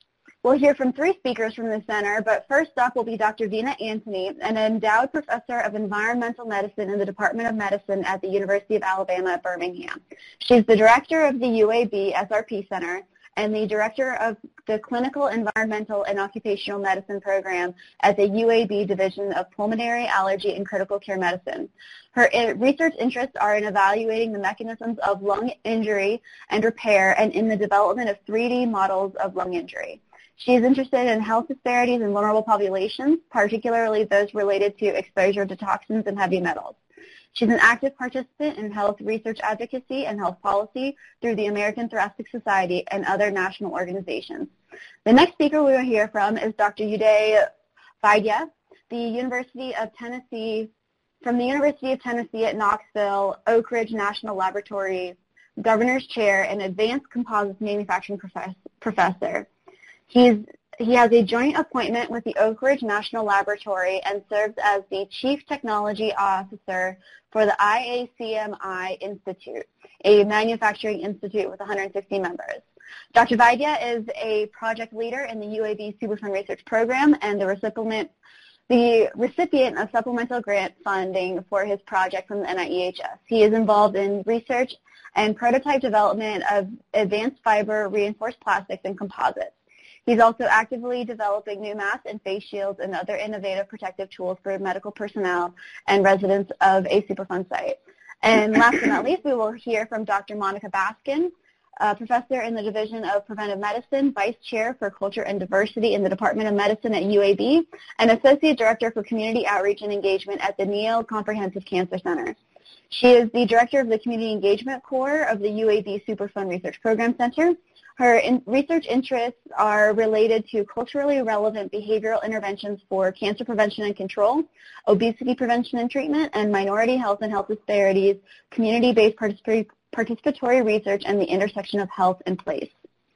We'll hear from three speakers from the center, but first up will be Doctor Veena Antony, an endowed professor of environmental medicine in the Department of Medicine at the University of Alabama at Birmingham. She's the director of the U A B S R P Center and the director of the Clinical Environmental and Occupational Medicine Program at the U A B Division of Pulmonary, Allergy, and Critical Care Medicine. Her research interests are in evaluating the mechanisms of lung injury and repair and in the development of three D models of lung injury. She is interested in health disparities in vulnerable populations, particularly those related to exposure to toxins and heavy metals. She's an active participant in health research advocacy and health policy through the American Thoracic Society and other national organizations. The next speaker we will hear from is Doctor Uday Vaidya, the University of Tennessee, from the University of Tennessee at Knoxville, Oak Ridge National Laboratory, Governor's Chair and Advanced Composites Manufacturing Professor. He's He has a joint appointment with the Oak Ridge National Laboratory and serves as the Chief Technology Officer for the I A C M I Institute, a manufacturing institute with one hundred sixty members. Doctor Vaidya is a project leader in the U A B Superfund Research Program and the recipient, the recipient of supplemental grant funding for his project from the N I E H S. He is involved in research and prototype development of advanced fiber reinforced plastics and composites. He's also actively developing new masks and face shields and other innovative protective tools for medical personnel and residents of a Superfund site. And last but not least, we will hear from Doctor Monica Baskin, a professor in the Division of Preventive Medicine, Vice Chair for Culture and Diversity in the Department of Medicine at U A B, and Associate Director for Community Outreach and Engagement at the Neal Comprehensive Cancer Center. She is the Director of the Community Engagement Core of the U A B Superfund Research Program Center. Her in research interests are related to culturally relevant behavioral interventions for cancer prevention and control, obesity prevention and treatment, and minority health and health disparities, community-based particip participatory research, and the intersection of health and place.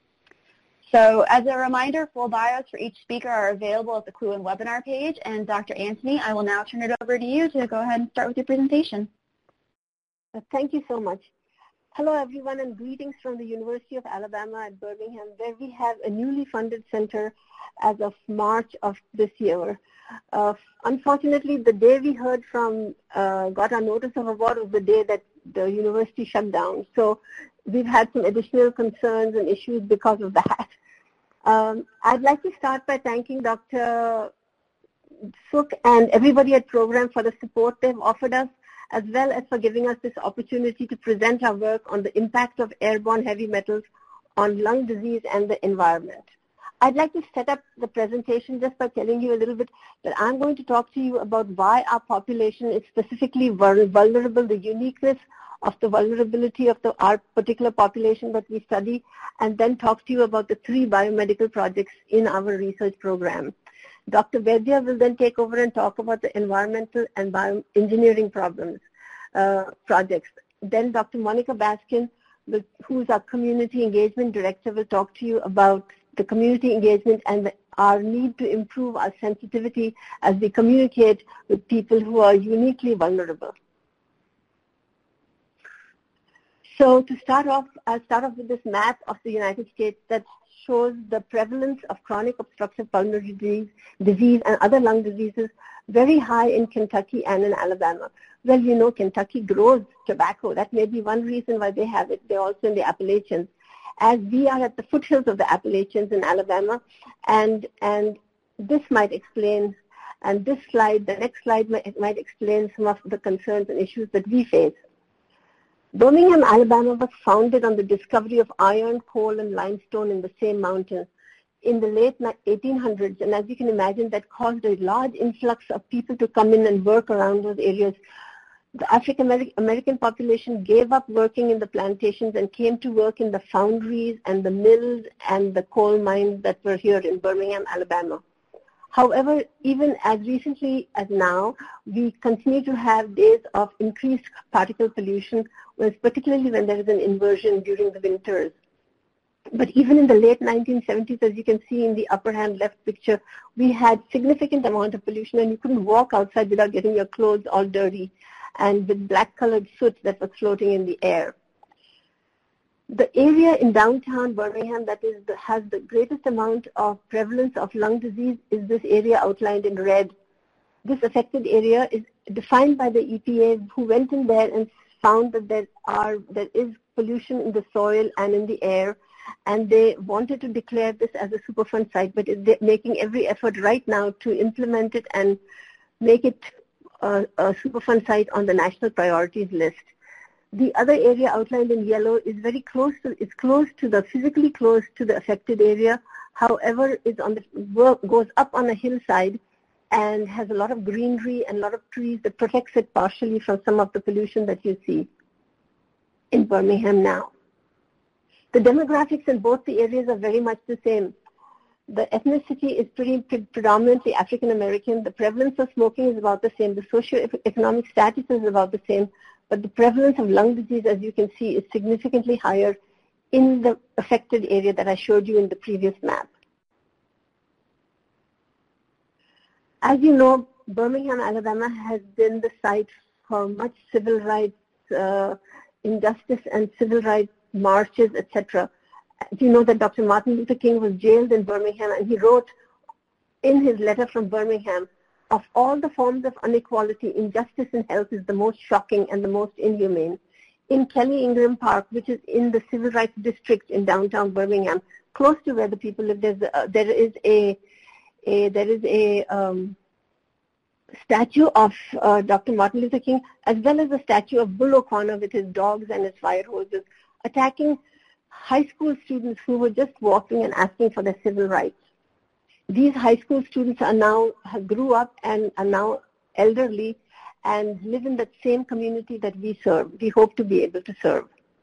So as a reminder, full bios for each speaker are available at the Clue and Webinar page. And Doctor Antony, I will now turn it over to you to go ahead and start with your presentation. Thank you so much. Hello, everyone, and greetings from the University of Alabama at Birmingham, where we have a newly funded center as of March of this year. Uh, unfortunately, the day we heard from, uh, got our notice of award was the day that the university shut down. So we've had some additional concerns and issues because of that. Um, I'd like to start by thanking Doctor Suk and everybody at program for the support they've offered us, as well as for giving us this opportunity to present our work on the impact of airborne heavy metals on lung disease and the environment. I'd like to set up the presentation just by telling you a little bit that I'm going to talk to you about why our population is specifically vulnerable, the uniqueness of the vulnerability of the, our particular population that we study, and then talk to you about the three biomedical projects in our research program. Doctor Vaidya will then take over and talk about the environmental and bioengineering problems, uh, projects. Then Doctor Monica Baskin, will, who is our community engagement director, will talk to you about the community engagement and the, our need to improve our sensitivity as we communicate with people who are uniquely vulnerable. So to start off, I'll start off with this map of the United States that shows the prevalence of chronic obstructive pulmonary disease, disease and other lung diseases very high in Kentucky and in Alabama. Well, you know, Kentucky grows tobacco. That may be one reason why they have it. They're also in the Appalachians. As we are at the foothills of the Appalachians in Alabama, and, and this might explain, and this slide, the next slide might, might explain some of the concerns and issues that we face. Birmingham, Alabama was founded on the discovery of iron, coal, and limestone in the same mountains in the late eighteen hundreds, and as you can imagine, that caused a large influx of people to come in and work around those areas. The African American population gave up working in the plantations and came to work in the foundries and the mills and the coal mines that were here in Birmingham, Alabama. However, even as recently as now, we continue to have days of increased particle pollution, particularly when there is an inversion during the winters. But even in the late nineteen seventies, as you can see in the upper hand left picture, we had significant amount of pollution, and you couldn't walk outside without getting your clothes all dirty and with black colored soot that was floating in the air. The area in downtown Birmingham that is the, has the greatest amount of prevalence of lung disease is this area outlined in red. This affected area is defined by the E P A, who went in there and found that there are there is pollution in the soil and in the air, and they wanted to declare this as a Superfund site, but they're making every effort right now to implement it and make it a, a Superfund site on the national priorities list. The other area outlined in yellow is very close to, it's close to the, physically close to the affected area. However, it's on the, goes up on a hillside and has a lot of greenery and a lot of trees that protects it partially from some of the pollution that you see in Birmingham now. The demographics in both the areas are very much the same. The ethnicity is pretty predominantly African American. The prevalence of smoking is about the same. The socioeconomic status is about the same. But the prevalence of lung disease, as you can see, is significantly higher in the affected area that I showed you in the previous map. As you know, Birmingham, Alabama has been the site for much civil rights uh, injustice and civil rights marches, et cetera. You know that Doctor Martin Luther King was jailed in Birmingham, and he wrote in his letter from Birmingham, of all the forms of inequality, injustice in health is the most shocking and the most inhumane. In Kelly Ingram Park, which is in the civil rights district in downtown Birmingham, close to where the people live, there's a, there is a, a there is a um, statue of uh, Doctor Martin Luther King, as well as a statue of Bull O'Connor with his dogs and his fire hoses, attacking high school students who were just walking and asking for their civil rights. These high school students are now, have grew up and are now elderly and live in that same community that we serve, we hope to be able to serve.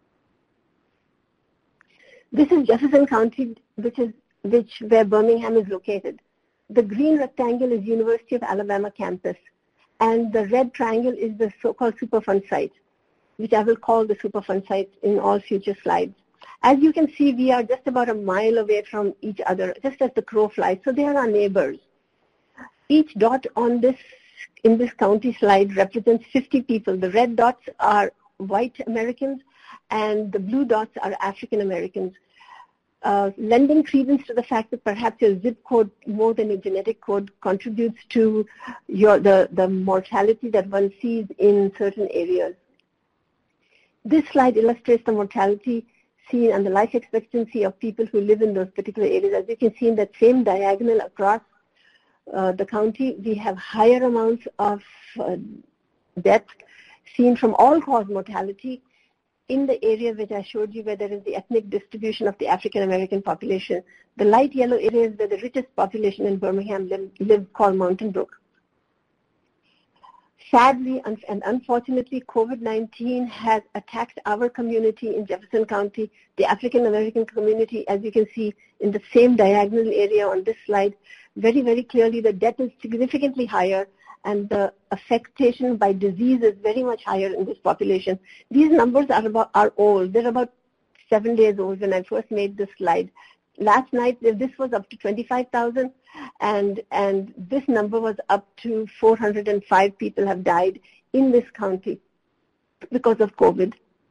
This is Jefferson County, which is which where Birmingham is located. The green rectangle is University of Alabama campus, and the red triangle is the so-called Superfund site, which I will call the Superfund site in all future slides. As you can see, we are just about a mile away from each other, just as the crow flies. So they are our neighbors. Each dot on this, in this county slide represents fifty people. The red dots are white Americans, and the blue dots are African Americans. Uh, lending credence to the fact that perhaps your zip code more than your genetic code contributes to your, the, the mortality that one sees in certain areas. This slide illustrates the mortality seen and the life expectancy of people who live in those particular areas. As you can see in that same diagonal across uh, the county, we have higher amounts of uh, death seen from all-cause mortality in the area which I showed you, where there is the ethnic distribution of the African American population. The light yellow areas where the richest population in Birmingham live, live called Mountain Brook. Sadly and unfortunately, COVID nineteen has attacked our community in Jefferson County, the African American community, as you can see in the same diagonal area on this slide. Very, very clearly, the death is significantly higher, and the affectation by disease is very much higher in this population. These numbers are about are old. They're about seven days old when I first made this slide. Last night, this was up to twenty-five thousand, and, and this number was up to four hundred five people have died in this county because of COVID.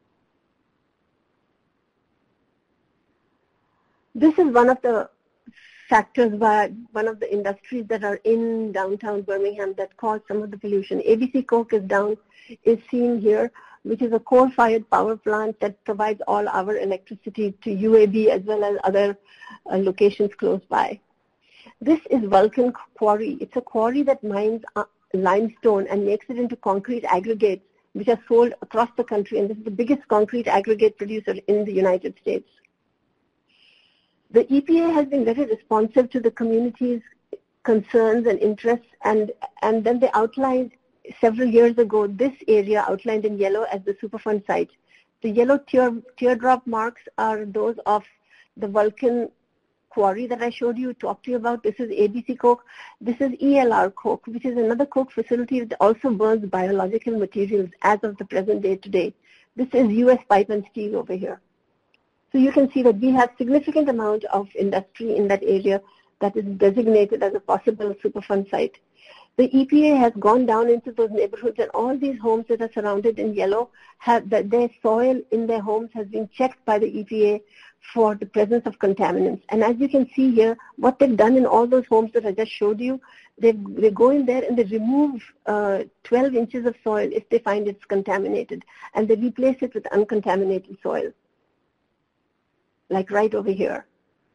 This is one of the factors why one of the industries that are in downtown Birmingham that cause some of the pollution. A B C Coke is down, is seen here, which is a coal-fired power plant that provides all our electricity to U A B as well as other uh, locations close by. This is Vulcan Quarry. It's a quarry that mines uh, limestone and makes it into concrete aggregates, which are sold across the country, and this is the biggest concrete aggregate producer in the United States. The E P A has been very responsive to the community's concerns and interests, and, and then they outlined several years ago this area outlined in yellow as the Superfund site. The yellow tear, teardrop marks are those of the Vulcan Quarry that I showed you, talked to you about. This is A B C Coke. This is E L R Coke, which is another coke facility that also burns biological materials as of the present day today. This is U S Pipe and Steel over here. So you can see that we have significant amount of industry in that area that is designated as a possible Superfund site. The E P A has gone down into those neighborhoods, and all these homes that are surrounded in yellow have that their soil in their homes has been checked by the E P A for the presence of contaminants. And as you can see here, what they've done in all those homes that I just showed you, they they go in there and they remove uh, twelve inches of soil if they find it's contaminated, and they replace it with uncontaminated soil, like right over here.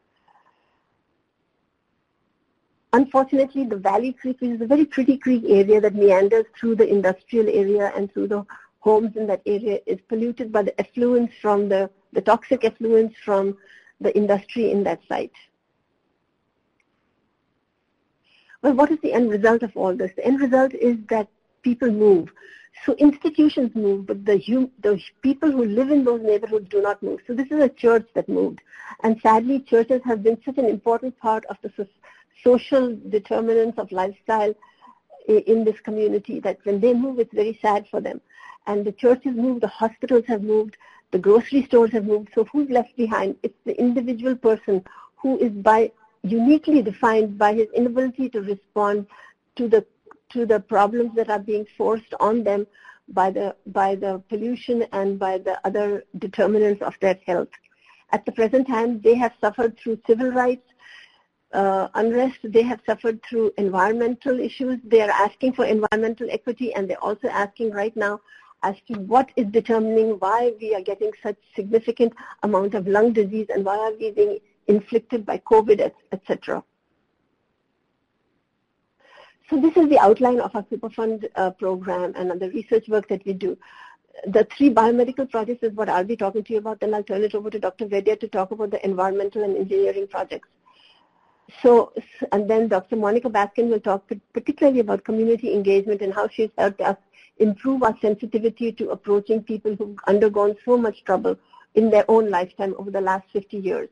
Unfortunately, the Valley Creek, which is a very pretty creek area that meanders through the industrial area and through the homes in that area, is polluted by the effluents from the, the toxic effluents from the industry in that site. Well, what is the end result of all this? The end result is that people move. So institutions move, but the, hum, the people who live in those neighborhoods do not move. So this is a church that moved. And sadly, churches have been such an important part of the social determinants of lifestyle in this community that when they move, it's very sad for them. And the churches move, the hospitals have moved, the grocery stores have moved. So who's left behind? It's the individual person who is by uniquely defined by his inability to respond to the to the problems that are being forced on them by the by the pollution and by the other determinants of their health. At the present time, they have suffered through civil rights Uh, unrest, they have suffered through environmental issues. They are asking for environmental equity, and they're also asking right now as to what is determining why we are getting such significant amount of lung disease and why are we being inflicted by COVID, et cetera. So this is the outline of our Superfund uh, program and the research work that we do. The three biomedical projects is what I'll be talking to you about. Then I'll turn it over to Doctor Vaidya to talk about the environmental and engineering projects. So, and then Doctor Monica Baskin will talk particularly about community engagement and how she's helped us improve our sensitivity to approaching people who've undergone so much trouble in their own lifetime over the last fifty years.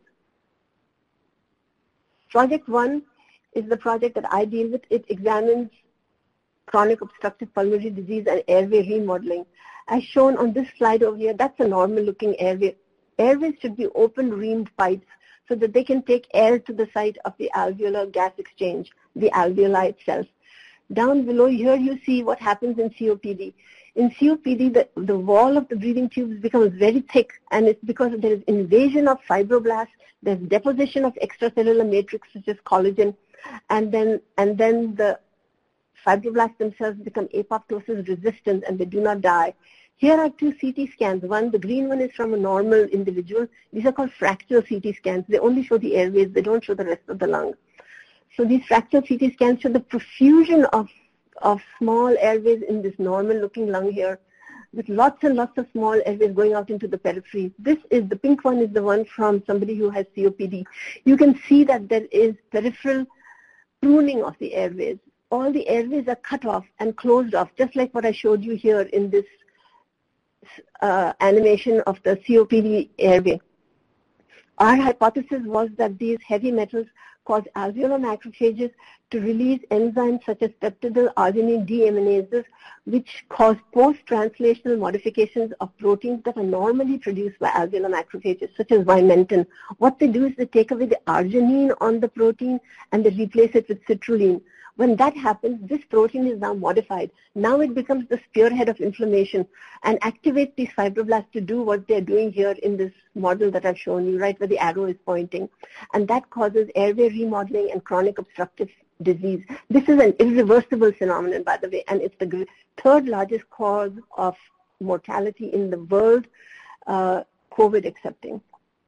Project one is the project that I deal with. It examines chronic obstructive pulmonary disease and airway remodeling. As shown on this slide over here, that's a normal looking airway. Airways should be open reamed pipes so that they can take air to the site of the alveolar gas exchange, the alveoli itself. Down below here you see what happens in C O P D. In C O P D, the, the wall of the breathing tubes becomes very thick, and it's because there is invasion of fibroblasts, there's deposition of extracellular matrix such as collagen, and then, and then the fibroblasts themselves become apoptosis resistant and they do not die. Here are two C T scans. One, the green one is from a normal individual. These are called fractal C T scans. They only show the airways. They don't show the rest of the lung. So these fractal C T scans show the profusion of, of small airways in this normal looking lung here, with lots and lots of small airways going out into the periphery. This is, the pink one is the one from somebody who has C O P D. You can see that there is peripheral pruning of the airways. All the airways are cut off and closed off, just like what I showed you here in this Uh, animation of the C O P D airway. Our hypothesis was that these heavy metals cause alveolar macrophages to release enzymes such as peptidyl arginine deaminases, which cause post-translational modifications of proteins that are normally produced by alveolar macrophages, such as vimentin. What they do is they take away the arginine on the protein and they replace it with citrulline. When that happens, this protein is now modified. Now it becomes the spearhead of inflammation and activates these fibroblasts to do what they're doing here in this model that I've shown you, right where the arrow is pointing. And that causes airway remodeling and chronic obstructive disease. This is an irreversible phenomenon, by the way, and it's the third largest cause of mortality in the world, uh, COVID excepting.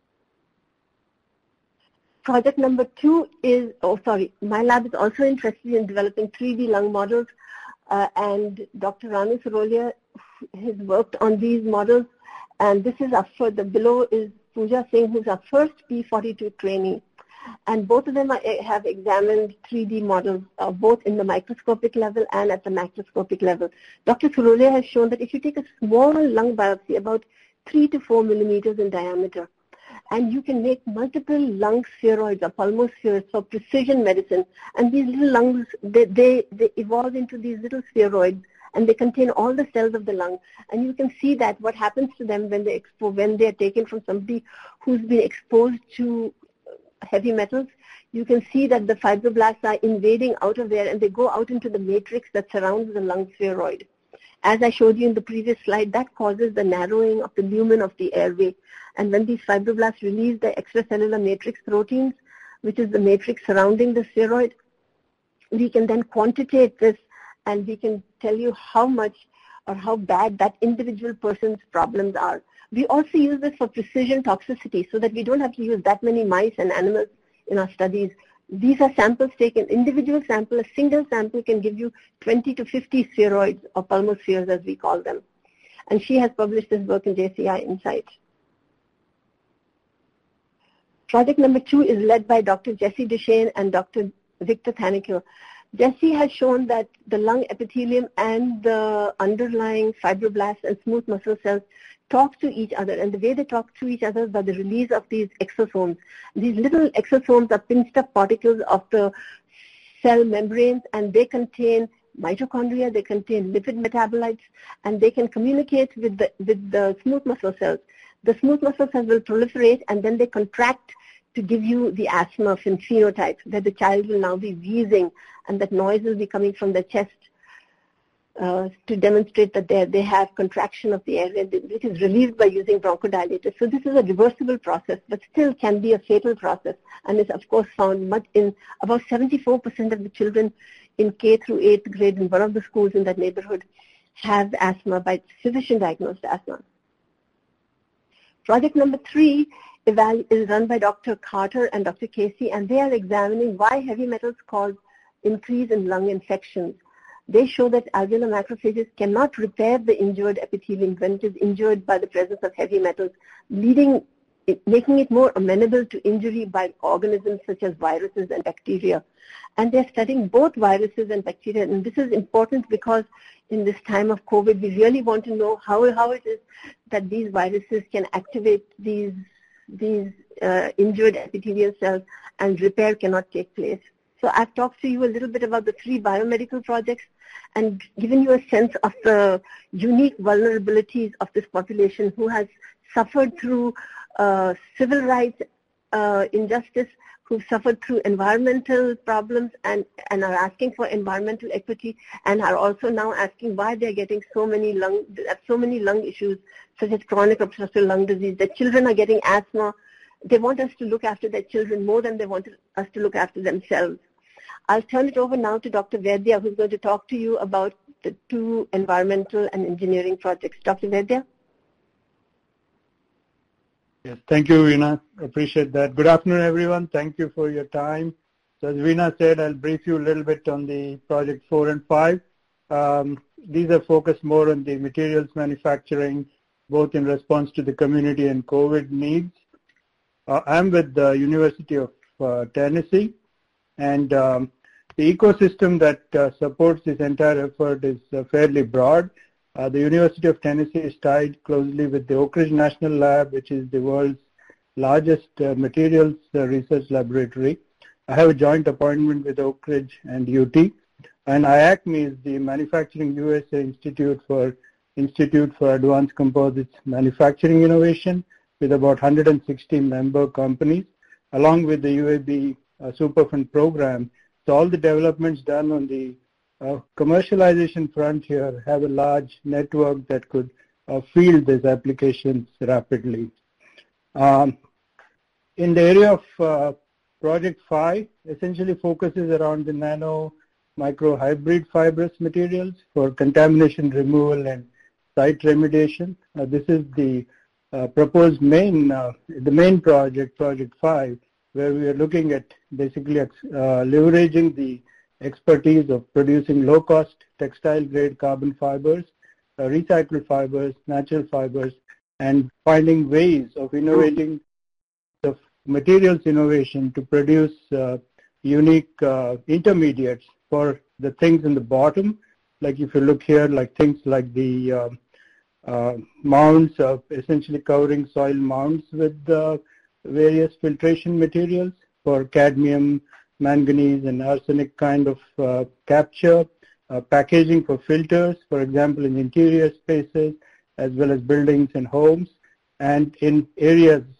Project number two is, oh sorry, my lab is also interested in developing three D lung models, uh, and Doctor Ranu Surolia has worked on these models, and this is our first, the below is Pooja Singh, who's our first P forty-two trainee, and both of them are, have examined three D models, uh, both in the microscopic level and at the macroscopic level. Doctor Surolia has shown that if you take a small lung biopsy, about three to four millimeters in diameter, and you can make multiple lung spheroids or pulmospheres for precision medicine. And these little lungs, they, they, they evolve into these little spheroids, and they contain all the cells of the lung. And you can see that what happens to them when they expo when they are taken from somebody who's been exposed to heavy metals. you can see that the fibroblasts are invading out of there and they go out into the matrix that surrounds the lung spheroid. As I showed you in the previous slide, that causes the narrowing of the lumen of the airway. And when these fibroblasts release the extracellular matrix proteins, which is the matrix surrounding the spheroid, we can then quantitate this and we can tell you how much or how bad that individual person's problems are. We also use this for precision toxicity so that we don't have to use that many mice and animals in our studies. These are samples taken, individual sample, a single sample can give you twenty to fifty spheroids or pulmospheres as we call them. And she has published this work in J C I Insight. Project number two is led by Doctor Jesse Duchesne and Doctor Victor Thanekil. Jesse has shown that the lung epithelium and the underlying fibroblasts and smooth muscle cells talk to each other, and the way they talk to each other is by the release of these exosomes. These little exosomes are pinched up particles of the cell membranes, and they contain mitochondria, they contain lipid metabolites, and they can communicate with the, with the smooth muscle cells. The smooth muscle cells will proliferate, and then they contract to give you the asthma phenotype, that the child will now be wheezing, and that noise will be coming from the chest. Uh, to demonstrate that they, they have contraction of the airway, which is relieved by using bronchodilators. So this is a reversible process, but still can be a fatal process, and is of course found much in about seventy-four percent of the children in K through eighth grade in one of the schools in that neighborhood have asthma by physician diagnosed asthma. Project number three is run by Doctor Carter and Doctor Casey, and they are examining why heavy metals cause increase in lung infections. They show that alveolar macrophages cannot repair the injured epithelium when it is injured by the presence of heavy metals, leading, making it more amenable to injury by organisms such as viruses and bacteria. And they're studying both viruses and bacteria, and this is important because in this time of COVID, we really want to know how, how it is that these viruses can activate these, these uh, injured epithelial cells, and repair cannot take place. So I've talked to you a little bit about the three biomedical projects and given you a sense of the unique vulnerabilities of this population who has suffered through uh, civil rights uh, injustice, who've suffered through environmental problems and, and are asking for environmental equity, and are also now asking why they're getting so many lung, so many lung issues such as chronic obstructive lung disease. Their children are getting asthma. They want us to look after their children more than they want us to look after themselves. I'll turn it over now to Doctor Vaidya, who's going to talk to you about the two environmental and engineering projects. Doctor Vaidya? Yes, thank you, Veena. Appreciate that. Good afternoon, everyone. Thank you for your time. So as Veena said, I'll brief you a little bit on the project four and five. Um, these are focused more on the materials manufacturing, both in response to the community and COVID needs. Uh, I'm with the University of uh, Tennessee, and um, the ecosystem that uh, supports this entire effort is uh, fairly broad. Uh, the University of Tennessee is tied closely with the Oak Ridge National Lab, which is the world's largest uh, materials uh, research laboratory. I have a joint appointment with Oak Ridge and U T, and I A C M E is the Manufacturing U S A Institute for Institute for Advanced Composites Manufacturing Innovation, with about one hundred sixty member companies, along with the U A B uh, Superfund program. So all the developments done on the uh, commercialization front here have a large network that could uh, field these applications rapidly. Um, in the area of uh, Project five, essentially focuses around the nano micro hybrid fibrous materials for contamination removal and site remediation. Uh, this is the uh, proposed main, uh, the main project, Project five, where we are looking at basically uh, leveraging the expertise of producing low-cost textile-grade carbon fibers, uh, recycled fibers, natural fibers, and finding ways of innovating the materials innovation to produce uh, unique uh, intermediates for the things in the bottom. Like if you look here, like things like the uh, uh, mounds of essentially covering soil mounds with uh, various filtration materials for cadmium, manganese, and arsenic kind of uh, capture, uh, packaging for filters, for example, in interior spaces, as well as buildings and homes, and in areas such as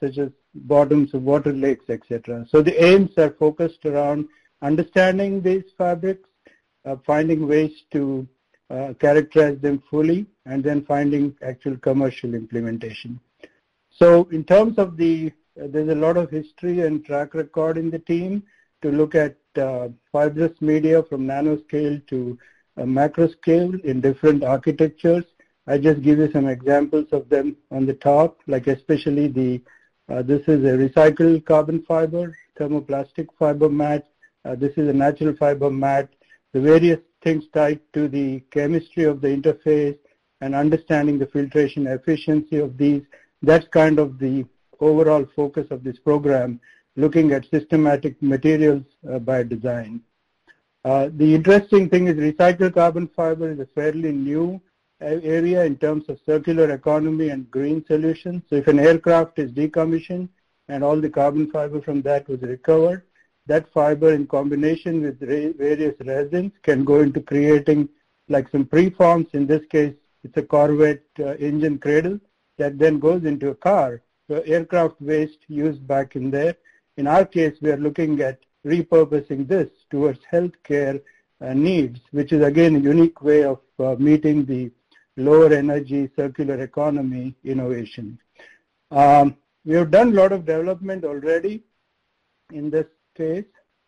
bottoms of water lakes, et cetera. So the aims are focused around understanding these fabrics, uh, finding ways to uh, characterize them fully, and then finding actual commercial implementation. So in terms of the, uh, there's a lot of history and track record in the team to look at uh, fibrous media from nanoscale to uh, macro scale in different architectures. I just give you some examples of them on the top, like especially the, uh, this is a recycled carbon fiber, thermoplastic fiber mat. Uh, this is a natural fiber mat. The various things tied to the chemistry of the interface and understanding the filtration efficiency of these. That's kind of the overall focus of this program, looking at systematic materials uh, by design. Uh, the interesting thing is recycled carbon fiber is a fairly new area in terms of circular economy and green solutions. So if an aircraft is decommissioned and all the carbon fiber from that was recovered, that fiber in combination with various resins can go into creating like some preforms. In this case, it's a Corvette uh, engine cradle that then goes into a car. So aircraft waste used back in there. In our case, we are looking at repurposing this towards healthcare uh, needs, which is again a unique way of uh, meeting the lower energy circular economy innovation. Um, we have done a lot of development already in this case.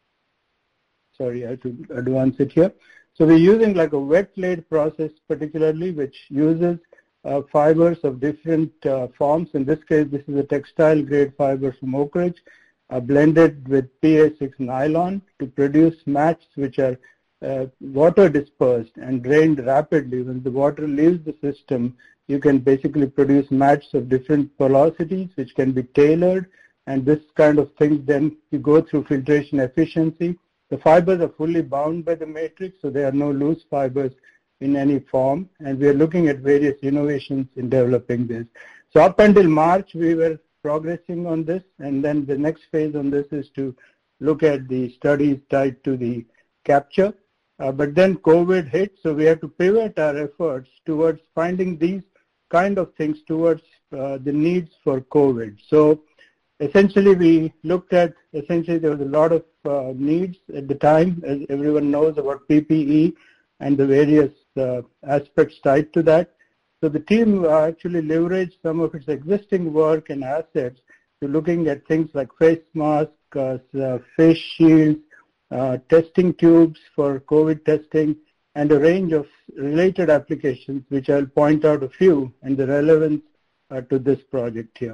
Sorry, I have to advance it here. So we're using like a wet laid process particularly, which uses uh, fibers of different uh, forms. In this case, this is a textile grade fiber from Oak Ridge, uh, blended with P A six nylon to produce mats which are uh, water dispersed and drained rapidly. When the water leaves the system, you can basically produce mats of different porosities which can be tailored, and this kind of thing then you go through filtration efficiency. The fibers are fully bound by the matrix, so there are no loose fibers in any form, and we are looking at various innovations in developing this. So up until March, we were progressing on this, and then the next phase on this is to look at the studies tied to the capture. Uh, but then COVID hit, so we had to pivot our efforts towards finding these kind of things towards uh, the needs for COVID. So essentially, we looked at, essentially there was a lot of uh, needs at the time, as everyone knows about P P E and the various uh, aspects tied to that. So the team uh, actually leveraged some of its existing work and assets to looking at things like face masks, uh, uh, face shields, uh, testing tubes for COVID testing, and a range of related applications, which I'll point out a few and the relevance uh, to this project here.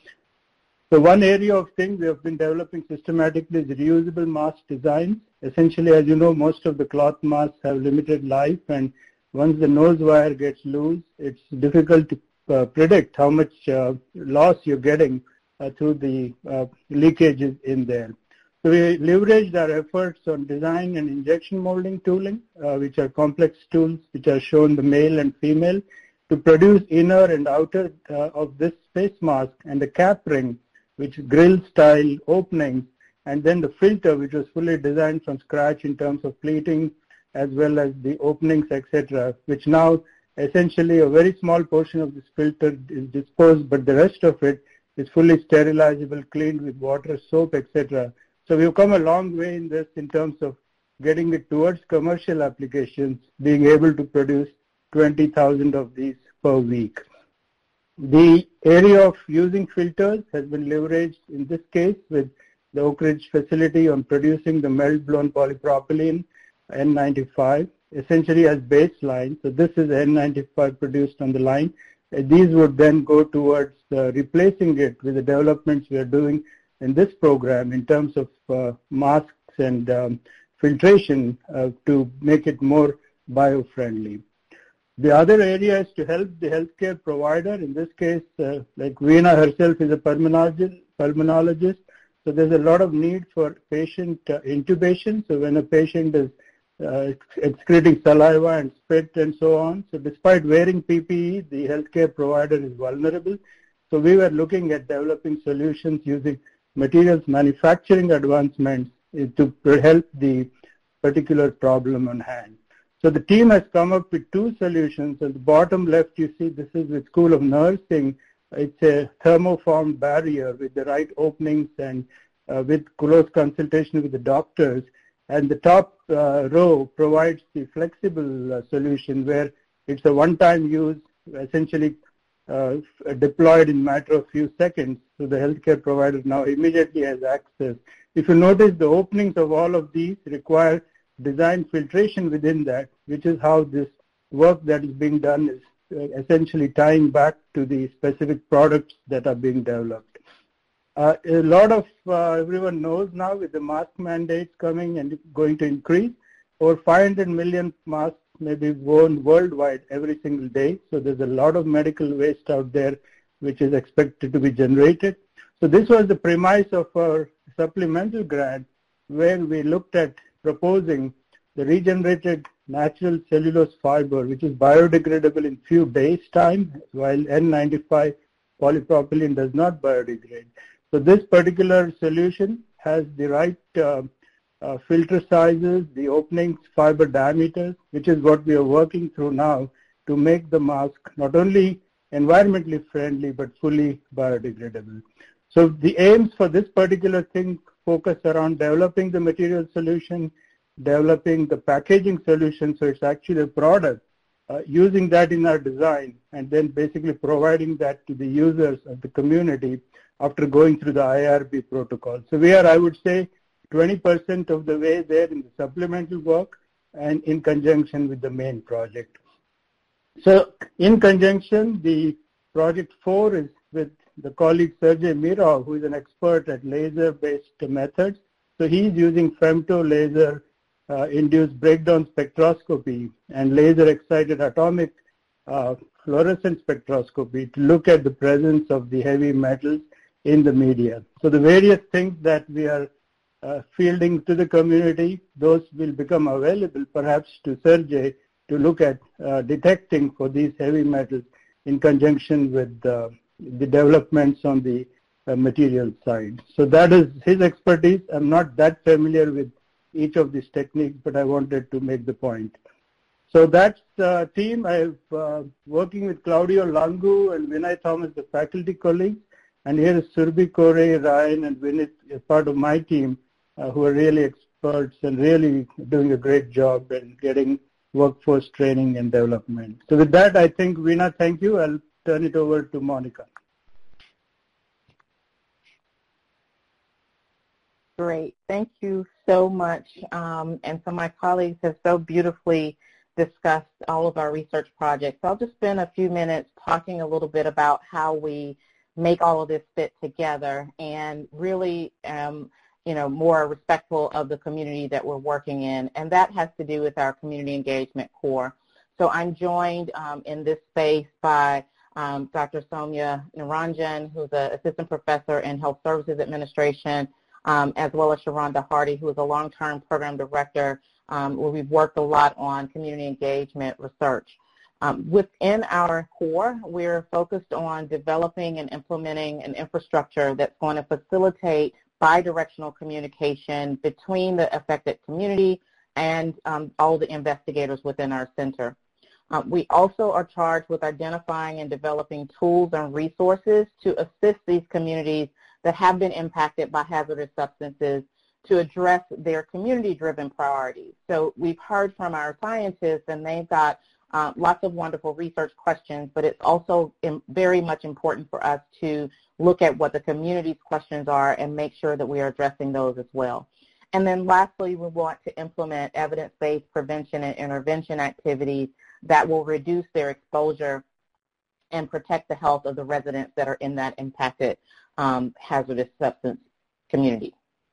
So one area of things we have been developing systematically is reusable mask designs. Essentially, as you know, most of the cloth masks have limited life, and once the nose wire gets loose, it's difficult to uh, predict how much uh, loss you're getting uh, through the uh, leakages in there. So we leveraged our efforts on design and injection molding tooling, uh, which are complex tools which are shown the male and female, to produce inner and outer uh, of this face mask, and the cap ring, which is grill style openings, and then the filter, which was fully designed from scratch in terms of pleating as well as the openings, et cetera, which now essentially a very small portion of this filter is disposed, but the rest of it is fully sterilizable, cleaned with water, soap, et cetera. So we've come a long way in this in terms of getting it towards commercial applications, being able to produce twenty thousand of these per week. The area of using filters has been leveraged in this case with the Oak Ridge facility on producing the melt-blown polypropylene N ninety-five, essentially as baseline. So this is N ninety-five produced on the line. These would then go towards uh, replacing it with the developments we are doing in this program in terms of uh, masks and um, filtration uh, to make it more bio-friendly. The other area is to help the healthcare provider. In this case, uh, like Veena herself is a pulmonologist, pulmonologist, so there's a lot of need for patient uh, intubation. So when a patient is uh, excreting saliva and spit and so on, so despite wearing P P E, the healthcare provider is vulnerable. So we were looking at developing solutions using materials manufacturing advancements to help the particular problem on hand. So the team has come up with two solutions. At the bottom left, you see this is with School of Nursing It's a thermoformed barrier with the right openings and uh, with close consultation with the doctors. And the top uh, row provides the flexible uh, solution where it's a one-time use, essentially uh, deployed in a matter of few seconds. So the healthcare provider now immediately has access. If you notice, the openings of all of these require design filtration within that, which is how this work that is being done is uh, essentially tying back to the specific products that are being developed. Uh, a lot of uh, everyone knows now with the mask mandates coming and going to increase, over five hundred million masks may be worn worldwide every single day. So there's a lot of medical waste out there which is expected to be generated. So this was the premise of our supplemental grant, where we looked at proposing the regenerated natural cellulose fiber, which is biodegradable in few days' time, while N ninety-five polypropylene does not biodegrade. So this particular solution has the right uh, uh, filter sizes, the openings, fiber diameters, which is what we are working through now to make the mask not only environmentally friendly but fully biodegradable. So the aims for this particular thing focus around developing the material solution, developing the packaging solution, so it's actually a product, uh, using that in our design, and then basically providing that to the users of the community after going through the I R B protocol. So we are, I would say, twenty percent of the way there in the supplemental work and in conjunction with the main project. So in conjunction, the project four is with the colleague Sergey Mirov, who is an expert at laser-based methods. So he's using femto laser uh, induced breakdown spectroscopy and laser-excited atomic uh, fluorescent spectroscopy to look at the presence of the heavy metals in the media. So the various things that we are uh, fielding to the community, those will become available perhaps to Sergey to look at uh, detecting for these heavy metals in conjunction with uh, the developments on the uh, material side. So that is his expertise. I'm not that familiar with each of these techniques, but I wanted to make the point. So that's the team. I'm uh, working with Claudio Langu and Vinay Thomas, the faculty colleagues. And here is Surbhi Kore, Ryan, and Vinit as part of my team, uh, who are really experts and really doing a great job in getting workforce training and development. So with that, I think, Veena, thank you. I'll turn it over to Monica. Great. Thank you so much. Um, and so my colleagues have so beautifully discussed all of our research projects. I'll just spend a few minutes talking a little bit about how we make all of this fit together and really, um, you know, more respectful of the community that we're working in. And that has to do with our community engagement core. So I'm joined um, in this space by um, Doctor Soumya Niranjan, who's an assistant professor in health services administration, um, as well as Sharonda Hardy, who is a long-term program director, um, where we've worked a lot on community engagement research. Um, within our core, we're focused on developing and implementing an infrastructure that's going to facilitate bidirectional communication between the affected community and um, all the investigators within our center. Um, we also are charged with identifying and developing tools and resources to assist these communities that have been impacted by hazardous substances to address their community-driven priorities. So we've heard from our scientists, and they've got Uh, lots of wonderful research questions, but it's also in, very much important for us to look at what the community's questions are and make sure that we are addressing those as well. And then lastly, we want to implement evidence-based prevention and intervention activities that will reduce their exposure and protect the health of the residents that are in that impacted um, hazardous substance community.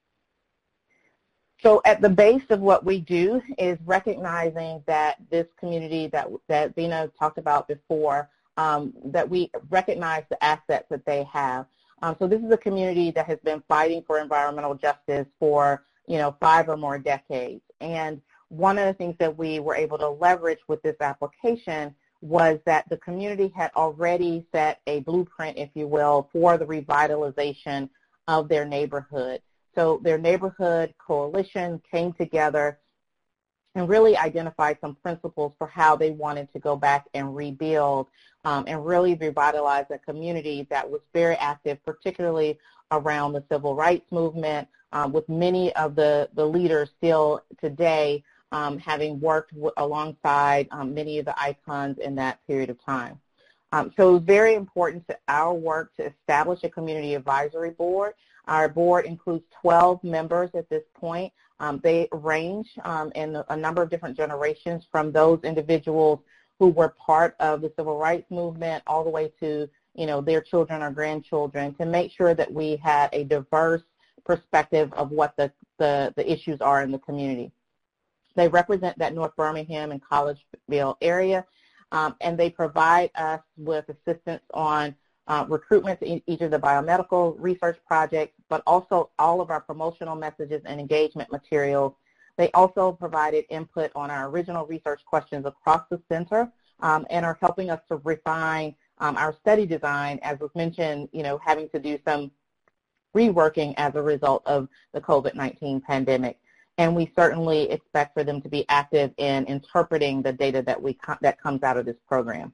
So at the base of what we do is recognizing that this community that, that Veena talked about before, um, that we recognize the assets that they have. Um, so this is a community that has been fighting for environmental justice for, you know, five or more decades. And one of the things that we were able to leverage with this application was that the community had already set a blueprint, if you will, for the revitalization of their neighborhood. So their neighborhood coalition came together and really identified some principles for how they wanted to go back and rebuild um, and really revitalize a community that was very active, particularly around the civil rights movement, um, with many of the, the leaders still today um, having worked w- alongside um, many of the icons in that period of time. Um, so it was very important to our work to establish a community advisory board. Our board includes twelve members at this point. Um, they range um, in a number of different generations, from those individuals who were part of the civil rights movement all the way to, you know, their children or grandchildren, to make sure that we had a diverse perspective of what the, the, the issues are in the community. They represent that North Birmingham and Collegeville area, um, and they provide us with assistance on uh, recruitment to each of the biomedical research projects, but also all of our promotional messages and engagement materials. They also provided input on our original research questions across the center um, and are helping us to refine um, our study design, as was mentioned, you know, having to do some reworking as a result of the COVID nineteen pandemic. And we certainly expect for them to be active in interpreting the data that we that comes out of this program.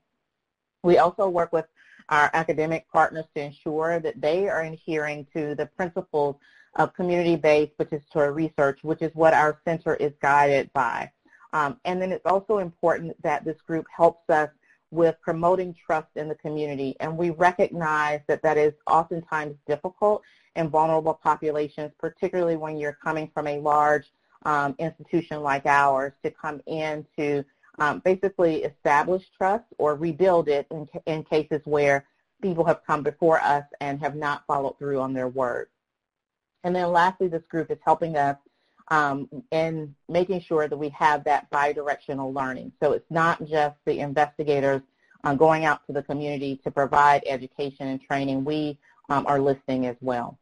We also work with our academic partners to ensure that they are adhering to the principles of community-based participatory research, which is what our center is guided by. Um, and then it's also important that this group helps us with promoting trust in the community. And we recognize that that is oftentimes difficult in vulnerable populations, particularly when you're coming from a large um, institution like ours, to come in to um, basically establish trust or rebuild it in, in cases where people have come before us and have not followed through on their word. And then lastly, this group is helping us um, in making sure that we have that bidirectional learning. So it's not just the investigators uh, going out to the community to provide education and training. We um, are listening as well.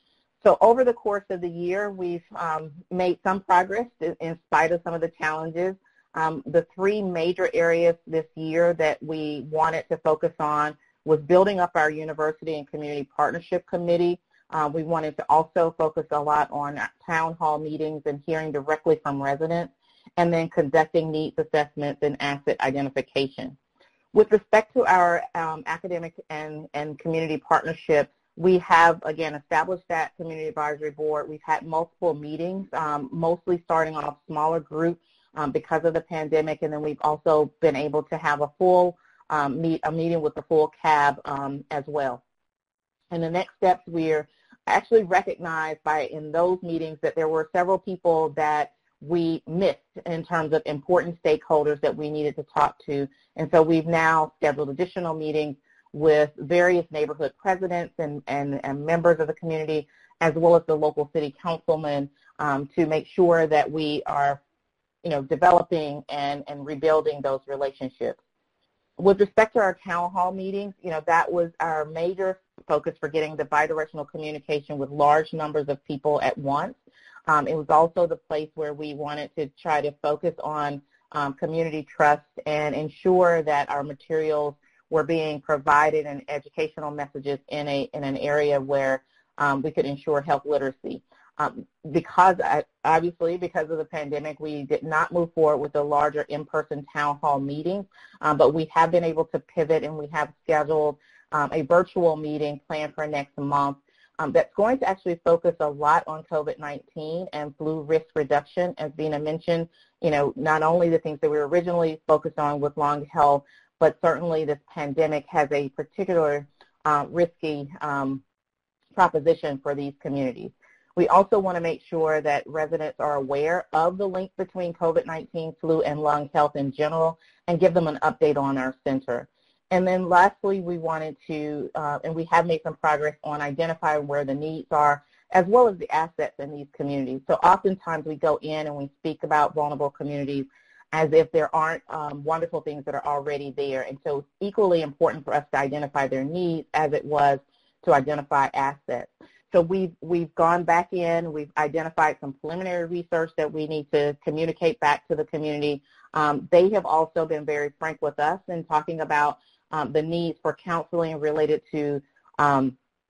So over the course of the year, we've um, made some progress in, in spite of some of the challenges. Um, the three major areas this year that we wanted to focus on was building up our university and community partnership committee. Uh, we wanted to also focus a lot on town hall meetings and hearing directly from residents, and then conducting needs assessments and asset identification. With respect to our um, academic and, and community partnership, we have, again, established that community advisory board. We've had multiple meetings, um, mostly starting off smaller groups um, because of the pandemic, and then we've also been able to have a full um, meet, a meeting with the full C A B um, as well. And the next steps, we're actually recognized by in those meetings that there were several people that we missed in terms of important stakeholders that we needed to talk to. And so we've now scheduled additional meetings with various neighborhood presidents and, and, and members of the community, as well as the local city councilmen, um, to make sure that we are, you know, developing and, and rebuilding those relationships. With respect to our town hall meetings, you know, that was our major focus for getting the bidirectional communication with large numbers of people at once. Um, it was also the place where we wanted to try to focus on um, community trust and ensure that our materials were being provided and educational messages in a in an area where um, we could ensure health literacy. Um, because I, obviously because of the pandemic, we did not move forward with the larger in-person town hall meetings, um, but we have been able to pivot, and we have scheduled um, a virtual meeting planned for next month um, that's going to actually focus a lot on COVID nineteen and flu risk reduction. As Vina mentioned, you know, not only the things that we were originally focused on with lung health, but certainly this pandemic has a particular uh, risky um, proposition for these communities. We also want to make sure that residents are aware of the link between COVID nineteen, flu, and lung health in general, and give them an update on our center. And then lastly, we wanted to, uh, and we have made some progress on identifying where the needs are, as well as the assets in these communities. So oftentimes we go in and we speak about vulnerable communities as if there aren't um, wonderful things that are already there. And so it's equally important for us to identify their needs as it was to identify assets. So we've, we've gone back in, we've identified some preliminary research that we need to communicate back to the community. Um, they have also been very frank with us in talking about um, the needs for counseling related to um,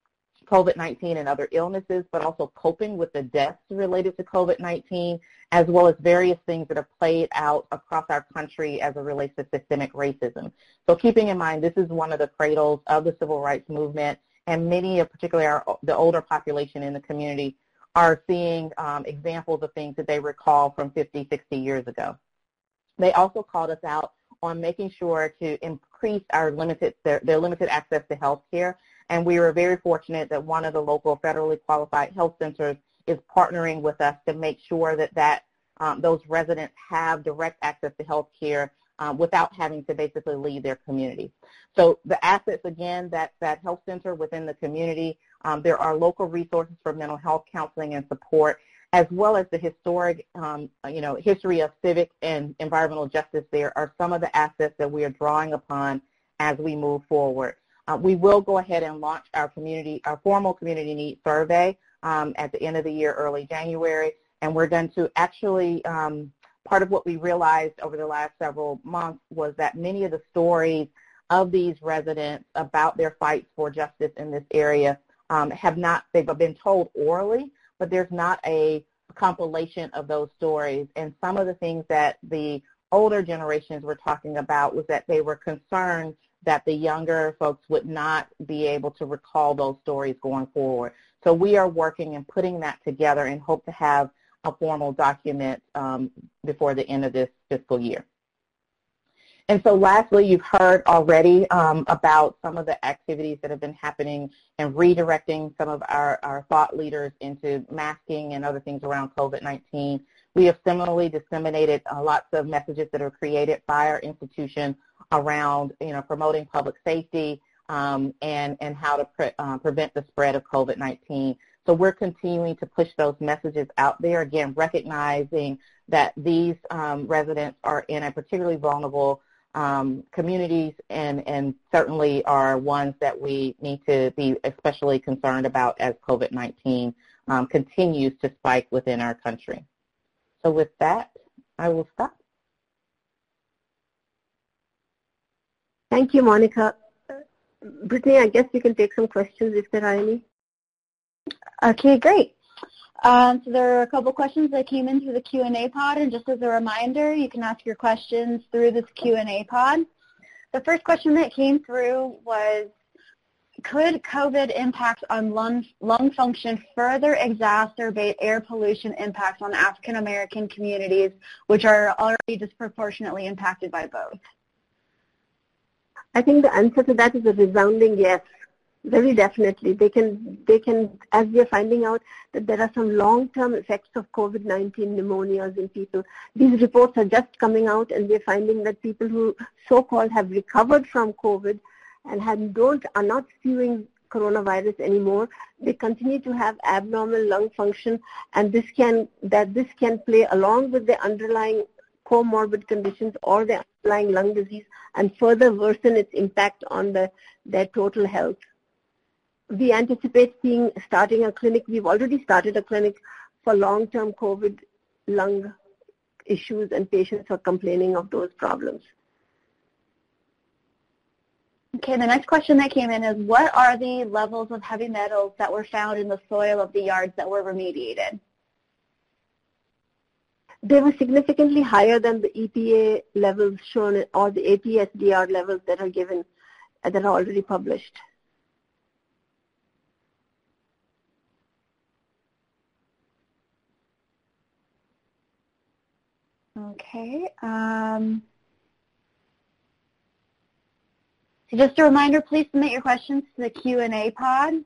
COVID nineteen and other illnesses, but also coping with the deaths related to COVID nineteen, as well as various things that have played out across our country as it relates to systemic racism. So keeping in mind, this is one of the cradles of the civil rights movement, and many, particularly our, the older population in the community, are seeing um, examples of things that they recall from fifty, sixty years ago. They also called us out on making sure to increase our limited, their, their limited access to health care. And we were very fortunate that one of the local federally qualified health centers is partnering with us to make sure that, that um, those residents have direct access to health care um, without having to basically leave their community. So the assets, again, that, that health center within the community, um, there are local resources for mental health counseling and support, as well as the historic, um, you know, history of civic and environmental justice. There are some of the assets that we are drawing upon as we move forward. Uh, we will go ahead and launch our community, our formal community needs survey um, at the end of the year, early January, and we're going to actually, um, part of what we realized over the last several months was that many of the stories of these residents about their fights for justice in this area um, have not, they've been told orally, but there's not a compilation of those stories. And some of the things that the older generations were talking about was that they were concerned that the younger folks would not be able to recall those stories going forward. So we are working and putting that together and hope to have a formal document um, before the end of this fiscal year. And so lastly, you've heard already um, about some of the activities that have been happening and redirecting some of our, our thought leaders into masking and other things around COVID nineteen. We have similarly disseminated uh, lots of messages that are created by our institution around, you know, promoting public safety um, and, and how to pre uh, prevent the spread of COVID nineteen. So we're continuing to push those messages out there, again, recognizing that these um, residents are in a particularly vulnerable um, communities and, and certainly are ones that we need to be especially concerned about as COVID nineteen um, continues to spike within our country. So with that, I will stop. Thank you, Monica. Brittany, I guess we can take some questions if there are any. Okay, great. Um, so there are a couple questions that came in through the Q and A pod, and just as a reminder, you can ask your questions through this Q and A pod. The first question that came through was, could COVID impacts on lung, lung function further exacerbate air pollution impacts on African American communities, which are already disproportionately impacted by both? I think the answer to that is a resounding yes. Very definitely. They can, they can, as we are finding out that there are some long-term effects of COVID nineteen pneumonias in people. These reports are just coming out, and we're finding that people who so-called have recovered from COVID and have, don't, are not spewing coronavirus anymore, they continue to have abnormal lung function, and this can, that this can play along with the underlying comorbid conditions or the underlying lung disease and further worsen its impact on the, their total health. We anticipate seeing, starting a clinic, we've already started a clinic for long-term COVID lung issues, and patients are complaining of those problems. Okay, the next question that came in is, what are the levels of heavy metals that were found in the soil of the yards that were remediated? They were significantly higher than the E P A levels shown, or the A P S D R levels that are given, uh, that are already published. Okay. Um, so just a reminder, please submit your questions to the Q and A pod.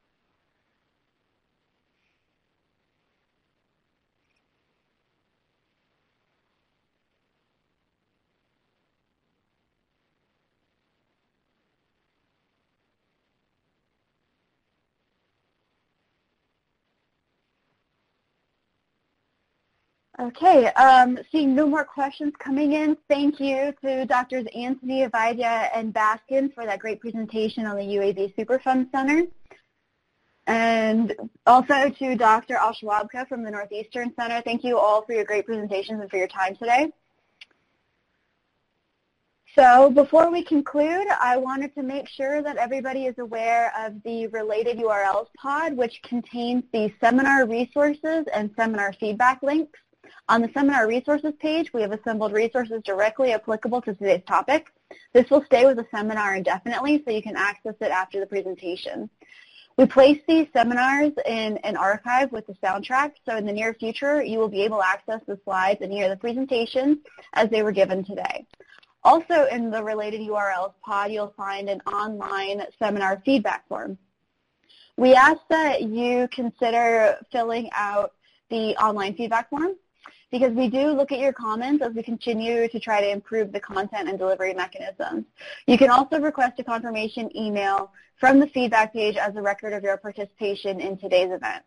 Okay, um, seeing no more questions coming in, thank you to Doctors Anthony, Vaidya, and Baskin for that great presentation on the U A B Superfund Center. And also to Doctor Ashwabka from the Northeastern Center. Thank you all for your great presentations and for your time today. So before we conclude, I wanted to make sure that everybody is aware of the related U R Ls pod, which contains the seminar resources and seminar feedback links. On the seminar resources page, we have assembled resources directly applicable to today's topic. This will stay with the seminar indefinitely, so you can access it after the presentation. We place these seminars in an archive with the soundtrack, so in the near future, you will be able to access the slides and hear the presentations as they were given today. Also in the related U R Ls pod, you'll find an online seminar feedback form. We ask that you consider filling out the online feedback form because we do look at your comments as we continue to try to improve the content and delivery mechanisms. You can also request a confirmation email from the feedback page as a record of your participation in today's event.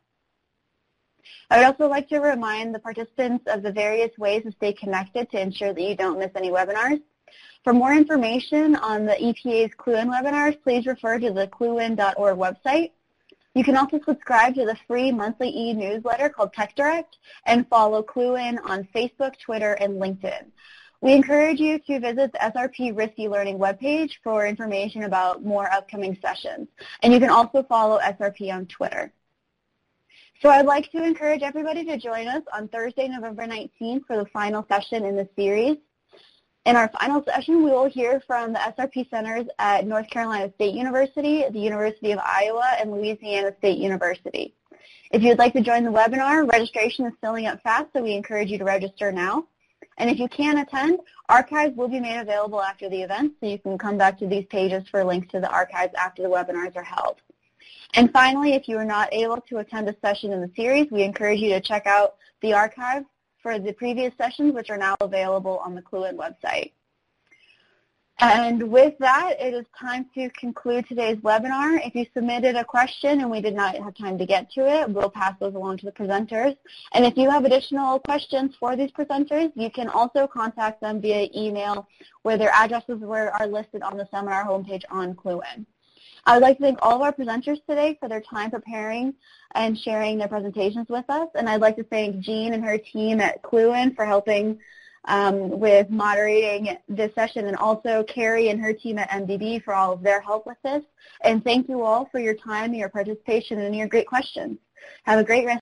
I would also like to remind the participants of the various ways to stay connected to ensure that you don't miss any webinars. For more information on the E P A's CLUEN webinars, please refer to the cluen dot org website. You can also subscribe to the free monthly e-newsletter called TechDirect and follow CLUEN on Facebook, Twitter, and LinkedIn. We encourage you to visit the S R P Risky Learning webpage for information about more upcoming sessions. And you can also follow S R P on Twitter. So I'd like to encourage everybody to join us on Thursday, November nineteenth for the final session in the series. In our final session, we will hear from the S R P centers at North Carolina State University, the University of Iowa, and Louisiana State University. If you'd like to join the webinar, registration is filling up fast, so we encourage you to register now. And if you can attend, archives will be made available after the event, so you can come back to these pages for links to the archives after the webinars are held. And finally, if you are not able to attend a session in the series, we encourage you to check out the archive for the previous sessions, which are now available on the CLUEN website. And with that, it is time to conclude today's webinar. If you submitted a question and we did not have time to get to it, we'll pass those along to the presenters. And if you have additional questions for these presenters, you can also contact them via email where their addresses were, are listed on the seminar homepage on CLUEN. I would like to thank all of our presenters today for their time preparing and sharing their presentations with us. And I'd like to thank Jean and her team at CLUEN for helping um, with moderating this session, and also Carrie and her team at M D B for all of their help with this. And thank you all for your time, your participation, and your great questions. Have a great rest